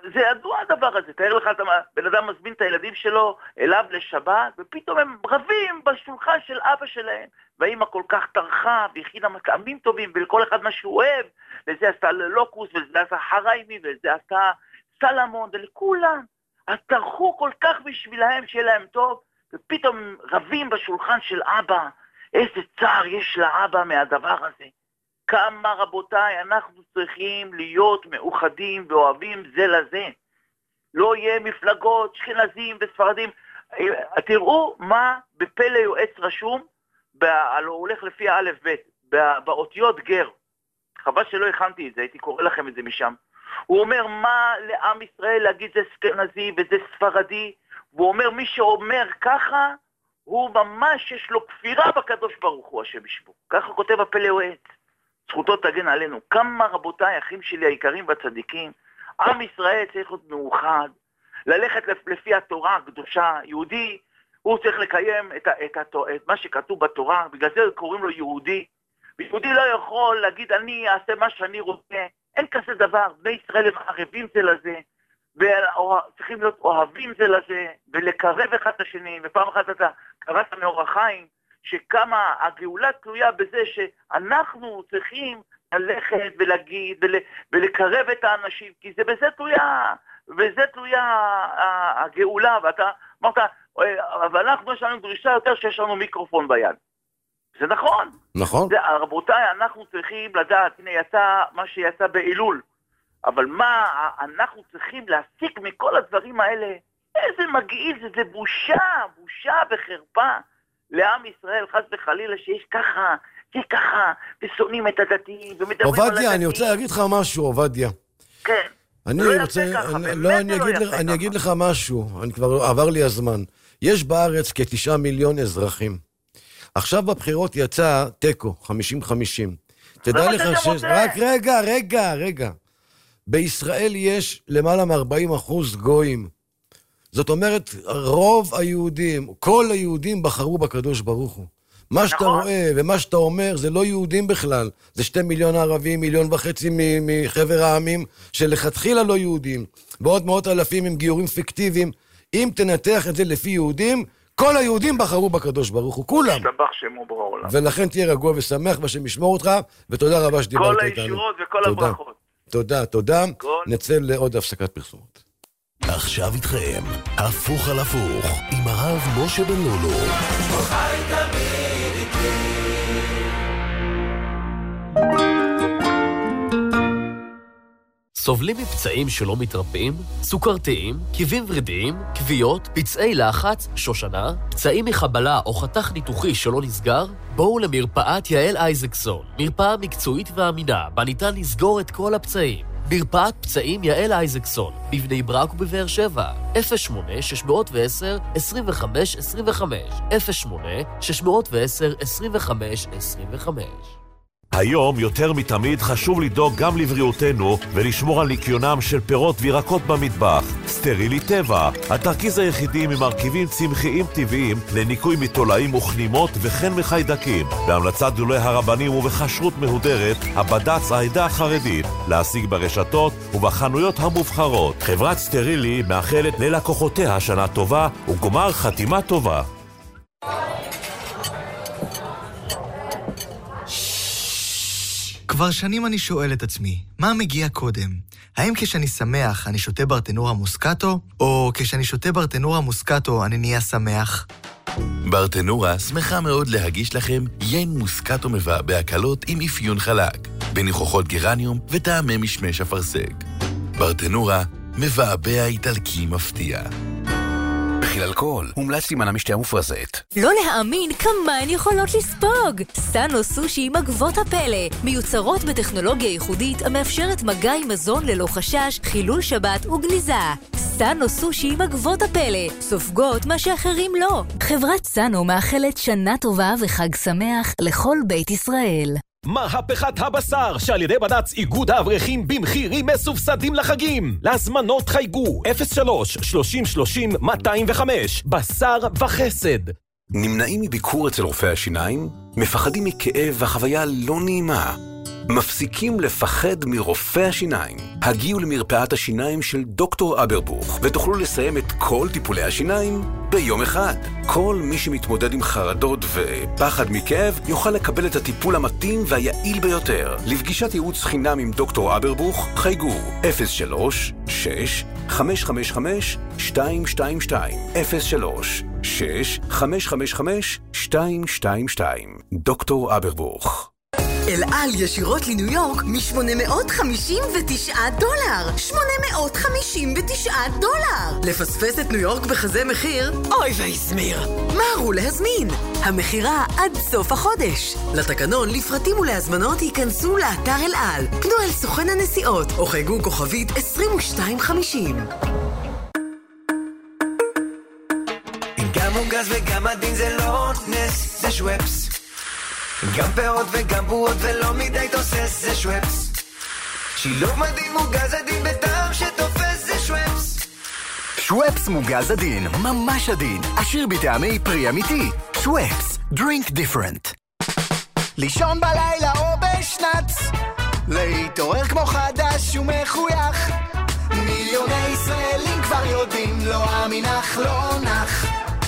זה ידוע הדבר הזה. תאר לך, בן אדם מזמין את הילדים שלו אליו לשבת, ופתאום הם רבים בשולחן של אבא שלהם. והאמא כל כך טרחה, והכינה מטעמים טובים, ולכל אחד מה שהוא אוהב, וזה עשה ללוקוס, וזה עשה חריימי, וזה עשה סלמון, ולכולם. אז טרחו כל כך בשבילהם שיהיה להם טוב, ופתאום הם רבים בשולחן של אבא. איזה צער יש לאבא מהדבר הזה. כמה רבותיי, אנחנו צריכים להיות מאוחדים ואוהבים זה לזה. לא יהיה מפלגות, שכנזים וספרדים. תראו מה בפלא יועץ רשום, הוא הולך לפי א' ב', באותיות גר. חבל שלא הכנתי את זה, הייתי קורא לכם את זה משם. הוא אומר מה לעם ישראל להגיד זה שכנזי וזה ספרדי, והוא אומר מי שאומר ככה, הוא ממש יש לו כפירה בקדוש ברוך הוא השם ישבו. ככה כותב הפלא יועץ. זכותו תגן עלינו. כמה רבותיי, אחים שלי היקרים והצדיקים, עם ישראל צריך להיות מאוחד, ללכת לפי התורה הקדושה. יהודי, הוא צריך לקיים את מה שכתוב בתורה, בגלל זה קוראים לו יהודי. יהודי לא יכול להגיד אני אעשה מה שאני רוצה, אין כזה דבר. בני ישראל הם ערבים זה לזה, וצריכים להיות אוהבים זה לזה, ולקרב אחד את השני. ופעם אחת אתה קראת מאור החיים, שכמה הגאולה תלויה בזה שאנחנו צריכים ללכת ולהגיד ולקרב את האנשים, כי זה בזה תלויה הגאולה. ואתה אמרת, אבל אנחנו יש לנו דרישה יותר שיש לנו מיקרופון ביד. זה נכון. נכון. רבותיי, אנחנו צריכים לדעת, הנה יצא מה שיצא באלול, אבל מה אנחנו צריכים להסיק מכל הדברים האלה? איזה מגעיל זה, זה בושה וחרפה. לעם ישראל חס וחלילה שיש ככה, ושונאים את הדתיים, ומדברים על הדתיים. עובדיה, אני רוצה להגיד לך משהו, עובדיה. כן. אני אגיד לך משהו, כבר עבר לי הזמן. יש בארץ כ9 מיליון אזרחים. עכשיו בבחירות יצא טקו, 50-50. תדע לך רק רגע. בישראל יש למעלה מ-40% גויים. זאת אומרת, רוב היהודים, כל היהודים בחרו בקדוש ברוך הוא. מה שאתה רואה ומה שאתה אומר זה לא יהודים בכלל. זה 2 מיליון ערבים, 1.5 מיליון מחבר העמים, שלכתחילה לא יהודים. ועוד מאות אלפים עם גיורים פיקטיביים. אם תנתח את זה לפי יהודים, כל היהודים בחרו בקדוש ברוך הוא, כולם. השתבח שמו ברוך העולם. ולכן תהיה רגוע ושמח והשם ישמור אותך, ותודה רבה שדיברת איתנו. כל הישועות וכל הברכות. תודה. נצא לעוד הפסקת פרסומות. עכשיו איתכם, הפוך על הפוך, עם הרב משה בן לולו. חי תמיד איתי. סובלים מפצעים שלא מתרפאים? סוכרתיים, כאבים ורידיים, כוויות, פצעי לחץ, שושנה, פצעים מחבלה או חתך ניתוחי שלא נסגר? בואו למרפאת יעל אייזקסון, מרפאה מקצועית ואמינה, בה ניתן לסגור את כל הפצעים. מרפאת פצעים יעל אייזקסון, בבני ברק ובבאר שבע, 08-610-25-25, 08-610-25-25. היום יותר מתמיד חשוב לדאוג גם לבריאותנו ולשמור על ניקיונם של פירות וירקות במטבח. סטרילי טבע, התרכיז היחידי ממרכיבים צמחיים טבעיים לניקוי מתולעים וכנימות וכן מחיידקים. בהמלצת גדולי הרבנים ובכשרות מהודרת, הבד"ץ העדה החרדית, להשיג ברשתות ובחנויות המובחרות. חברת סטרילי מאחלת ללקוחותיה שנה טובה וגמר חתימה טובה. כבר שנים אני שואל את עצמי, מה מגיע קודם? האם כשאני שמח אני שותה ברטנורה מוסקטו, או כשאני שותה ברטנורה מוסקטו אני נהיה שמח? ברטנורה שמחה מאוד להגיש לכם יין מוסקטו מבעבע קלות עם אפיון חלק, בניחוחות גרניום וטעמי משמש אפרסק. ברטנורה מבעבע איטלקי מפתיע. מכיל אלכוהול, מומלץ להימנע משתייה מופרזת. לא להאמין כמה הן יכולות לספוג. סאנו סושי עם עקבות הפלא, מיוצרות בטכנולוגיה ייחודית המאפשרת מגע עם מזון ללא חשש, חילול שבת וגניזה. סאנו סושי עם עקבות הפלא, סופגות מה שאחרים לא. חברת סאנו מאחלת שנה טובה וחג שמח לכל בית ישראל. מהפכת הבשר שעל ידי בד"ץ איגוד האברכים במחירים מסובסדים לחגים. להזמנות חייגו 03-30-30-205 בשר וחסד. נמנעים מביקור אצל רופא השיניים? מפחדים מכאב והחוויה לא נעימה? מפסיקים לפחד מרופא השיניים. הגיעו למרפאת השיניים של דוקטור אברבוך, ותוכלו לסיים את כל טיפולי השיניים ביום אחד. כל מי שמתמודד עם חרדות ופחד מכאב יוכל לקבל את הטיפול המתאים והיעיל ביותר. לפגישת ייעוץ חינם עם דוקטור אברבוך, חייגו 03-6-555-222 03-6-555-222 דוקטור אברבוך. אל על ישירות לניו יורק $859. $859. לפספס את ניו יורק בכזה מחיר? אוי ויסמיר. מהרו להזמין. המחירה עד סוף החודש. לתקנון, לפרטים ולהזמנות ייכנסו לאתר אל על. פנו אל סוכן הנסיעות או חייגו כוכבית 2250. גם מוגז וגם עדין זה לא נס, זה שוואפס. גם פירות וגם בועות ולא מדי תוסס, זה שוואפס. שילוב מדהים מוגז עדין בטעם שתופס, זה שוואפס. שוואפס מוגז עדין, ממש עדין, עשיר בטעמי פרי אמיתי. שוואפס, drink different. לישון בלילה או בשנץ, להתעורר כמו חדש ומחוייך. מיליוני ישראלים כבר יודעים, לא המנח לא נח.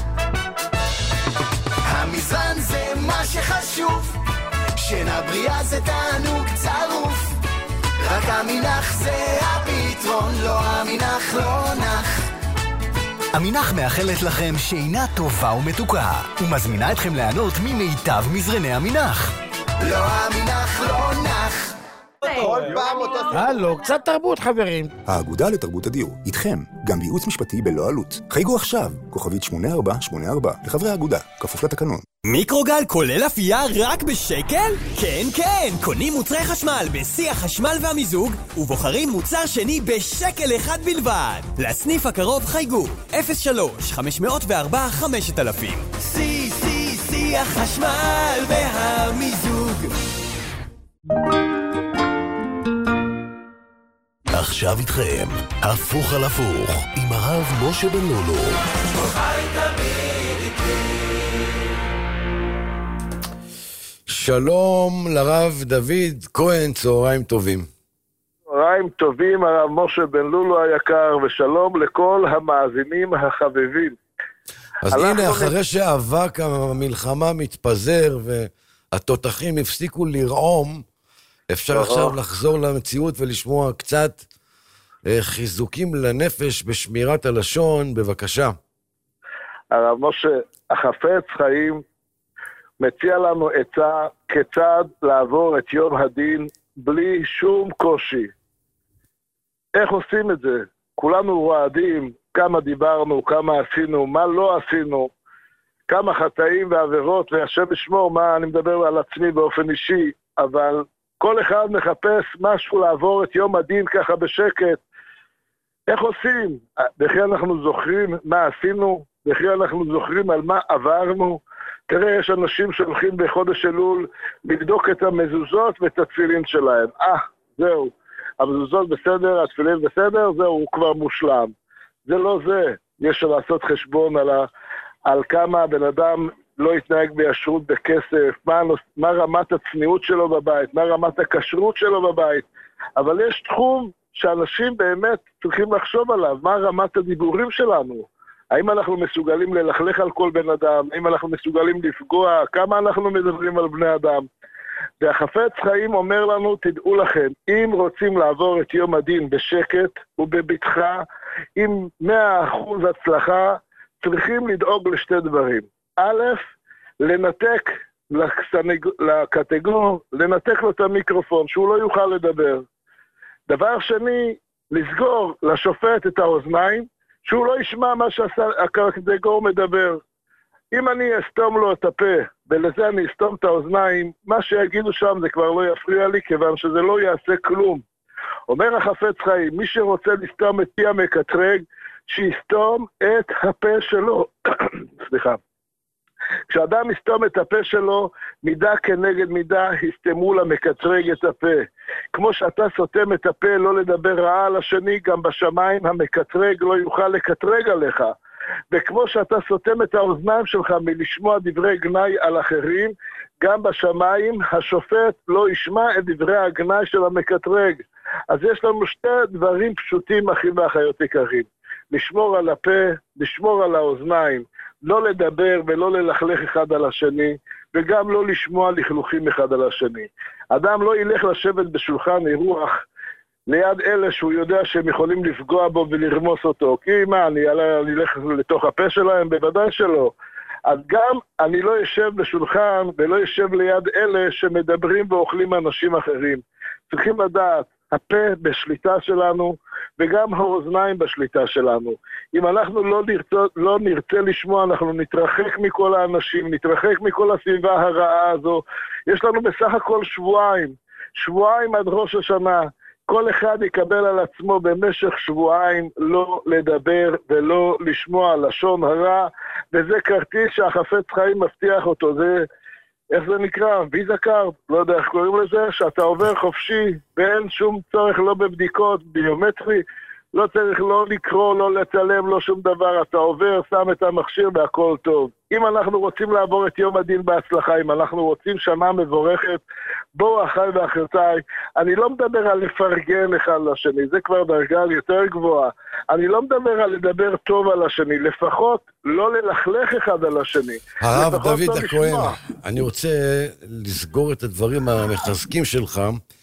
המזרן זה מה שחשוב, שינה בריאה זה תענוג צרוף. רק המנח זה הפתרון, לא המנח לא נח. המנח מאחלת לכם שינה טובה ומתוקה, ומזמינה אתכם ליהנות ממיטב מזרני המנח. לא המנח לא נח. כל פעם אותו... הלו, קצת תרבות חברים. האגודה לתרבות הדיור, איתכם, גם בייעוץ משפטי בלא עלות. חייגו עכשיו, כוכבית 8484, לחברי האגודה, כפוף לתקנון. מיקרוגל כולל אפייה רק בשקל? כן, כן, קונים מוצרי חשמל בשיא החשמל והמיזוג, ובוחרים מוצר שני בשקל אחד בלבד. לסניף הקרוב חייגו, 03-504-5000. שיא החשמל והמיזוג. עכשיו איתכם, הפוך על הפוך, עם הרב משה בן לולו. שלום לרב דוד כהן, צהריים טובים. צהריים טובים, הרב משה בן לולו היקר, ושלום לכל המאזינים החביבים. אז הנה, אחרי שהאבק המלחמה מתפזר והתותחים הפסיקו לרעום, אפשר עכשיו לחזור למציאות ולשמוע קצת חיזוקים לנפש בשמירת הלשון, בבקשה. הרב משה, החפץ חיים מציע לנו עצה כיצד לעבור את יום הדין בלי שום קושי. איך עושים את זה? כולנו רועדים, כמה דיברנו, כמה עשינו, מה לא עשינו, כמה חטאים ועבירות, והשם ישמור, מה אני מדבר על עצמי באופן אישי, אבל כל אחד מחפש משהו לעבור את יום הדין ככה בשקט. איך עושים? בכי אנחנו זוכרים מה עשינו, בכי אנחנו זוכרים על מה עברנו. תראה, יש אנשים שהולכים בחודש אלול לבדוק את המזוזות ואת התפילין שלהם. זהו, המזוזות בסדר, התפילין בסדר, זהו, הוא כבר מושלם. זה לא זה. יש לעשות חשבון על כמה הבן אדם לא יתנהג בישרות בכסף, מה רמת הצניעות שלו בבית, מה רמת הכשרות שלו בבית. אבל יש תחום שאנשים באמת צריכים לחשוב עליו, מה רמת הדיבורים שלנו. האם אנחנו מסוגלים ללכלך על כל בן אדם, האם אנחנו מסוגלים לפגוע, כמה אנחנו מדברים על בני אדם. והחפץ חיים אומר לנו, תדעו לכם, אם רוצים לעבור את יום הדין בשקט ובבטחה, עם 100% הצלחה, צריכים לדאוג לשתי דברים. א', לנתק לקטגור, לנתק לו את המיקרופון, שהוא לא יוכל לדבר. דבר שני, לסגור לשופט את האוזניים, שהוא לא ישמע מה שהקטגור מדבר. אם אני אסתום לו את הפה, ולזה אני אסתום את האוזניים, מה שיגידו שם זה כבר לא יפריע לי, כיוון שזה לא יעשה כלום. אומר החפץ חיים, מי שרוצה לסתום את פי המקטרג, שיסתום את הפה שלו. סליחה. כשאדם יסתום את הפה שלו, מידה כנגד מידה, יסתמו למקטרג את הפה. כמו שאתה סותם את הפה לא לדבר רעה על השני, גם בשמיים המקטרג לא יוכל לקטרג עליך. וכמו שאתה סותם את האוזניים שלך מלשמוע דברי גנאי על אחרים, גם בשמיים השופט לא ישמע את דברי הגנאי של המקטרג. אז יש לנו שתי דברים פשוטים, אחים ואחיות יקרים. לשמור על הפה, לשמור על האוזניים, לא לדבר ולא ללכלך אחד על השני, וגם לא לשמוע לכלוכים אחד על השני. אדם לא ילך לשבת בשולחן אירוח ליד אלה שהוא יודע שהם יכולים לפגוע בו ולרמוס אותו. כי מה, אני אלך לתוך הפה שלהם? בוודאי שלא. אז גם אני לא יושב בשולחן ולא יושב ליד אלה שמדברים ואוכלים אנשים אחרים. צריכים לדעת, הפה בשליטה שלנו וגם האוזניים בשליטה שלנו. אם אנחנו לא נרצה לשמוע, אנחנו נתרחק מכל האנשים, נתרחק מכל הסביבה הרעה הזו. יש לנו בסך הכל שבועיים עד ראש השנה. כל אחד יקבל על עצמו במשך שבועיים לא לדבר ולא לשמוע לשון הרע, וזה כרטיס שהחפץ חיים מבטיח אותו. זה, איך זה נקרא? ויזה קארד, לא יודע איך קוראים לזה, שאתה עובר חופשי ואין שום צורך לא בבדיקות, ביומטרי, לא צריך לא לקרוא, לא לצלם, לא שום דבר, אתה עובר, שם את המכשיר והכל טוב. אם אנחנו רוצים לעבור את יום הדין בהצלחה, אם אנחנו רוצים שנה מבורכת, בואו אחי ואחיותיי, אני לא מדבר על לפרגן אחד לשני, זה כבר דרגה יותר גבוהה. אני לא מדבר על לדבר טוב על השני, לפחות לא ללכלך אחד על השני. הרב דוד הכהן, אני רוצה לסגור את הדברים המחזקים שלך,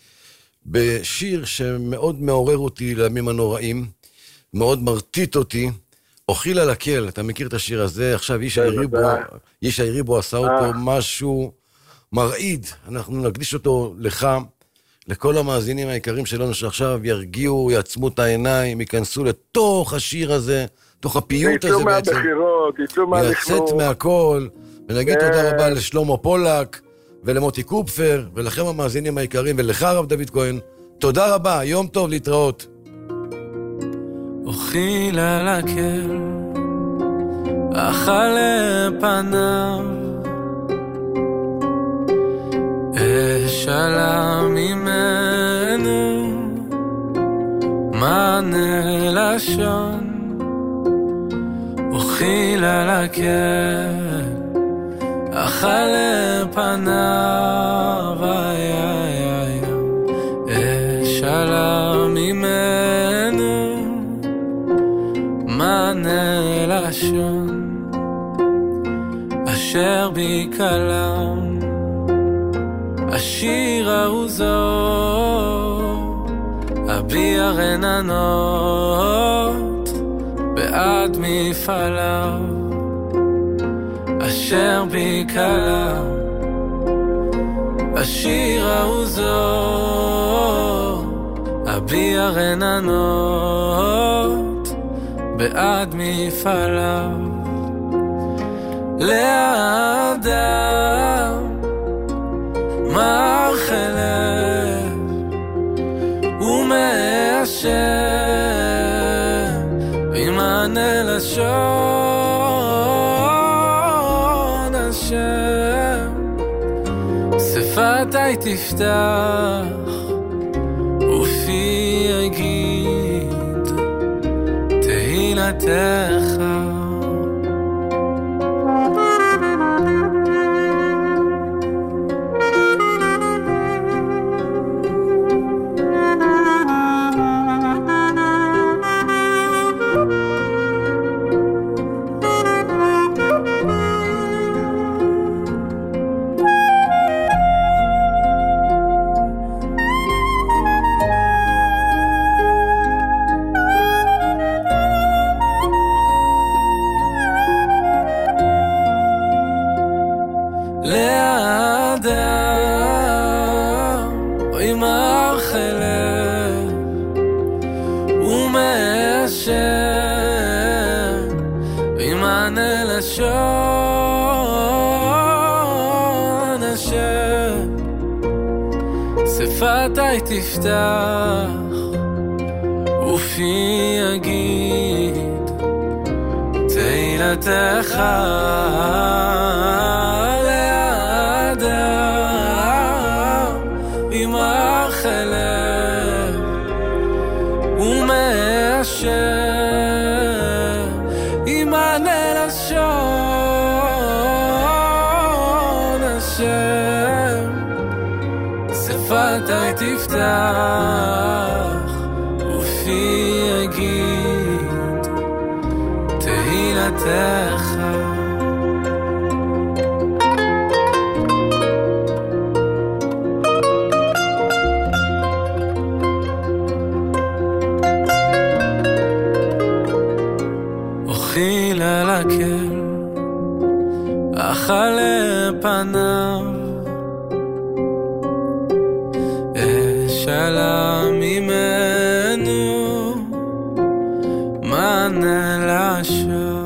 בשיר שמאוד מעורר אותי לימים הנוראים, מאוד מרטיט אותי, אוכיל על הקל, אתה מכיר את השיר הזה? עכשיו איש העיריבו עשה אותו משהו מרעיד, אנחנו נקדיש אותו לך, לכל המאזינים היקרים שלנו שעכשיו ירגיעו, יעצמו את העיניים, ייכנסו לתוך השיר הזה, תוך הפיוט הזה בעצם, יצאת מהכל, ונגיד תודה רבה לשלמה פולק, ולמוטי קופפר, ולכם המאזינים היקרים, ולך הרב דוד כהן, תודה רבה, יום טוב, להתראות. אוכיל על הקל, אכל לפניו, אשאלה ממנו, מענה לשון, אוכיל על הקל, אכל לפניו, אשאלה ממנו, מענה לשון, אשר בי קלם, השיר ההוא זו, אביע רננות, בעד מפעליו, אשר בי קלם, השיר ההוא זו, אביע רננות, בעד מפעליו. לאדם מר חלב ומאשר וימענה לשון השם, שפתי תפתח ופי יגיד תהילתך. שפתי תפתח ופי יגיד תהילתך. לאדם ימר חלב ומאשר ימענה לשון השם, שפתי תפתח ופי יגיד תהילתך. אוכיל על הקל אכל פניו אשאלה ממנו מה נלשה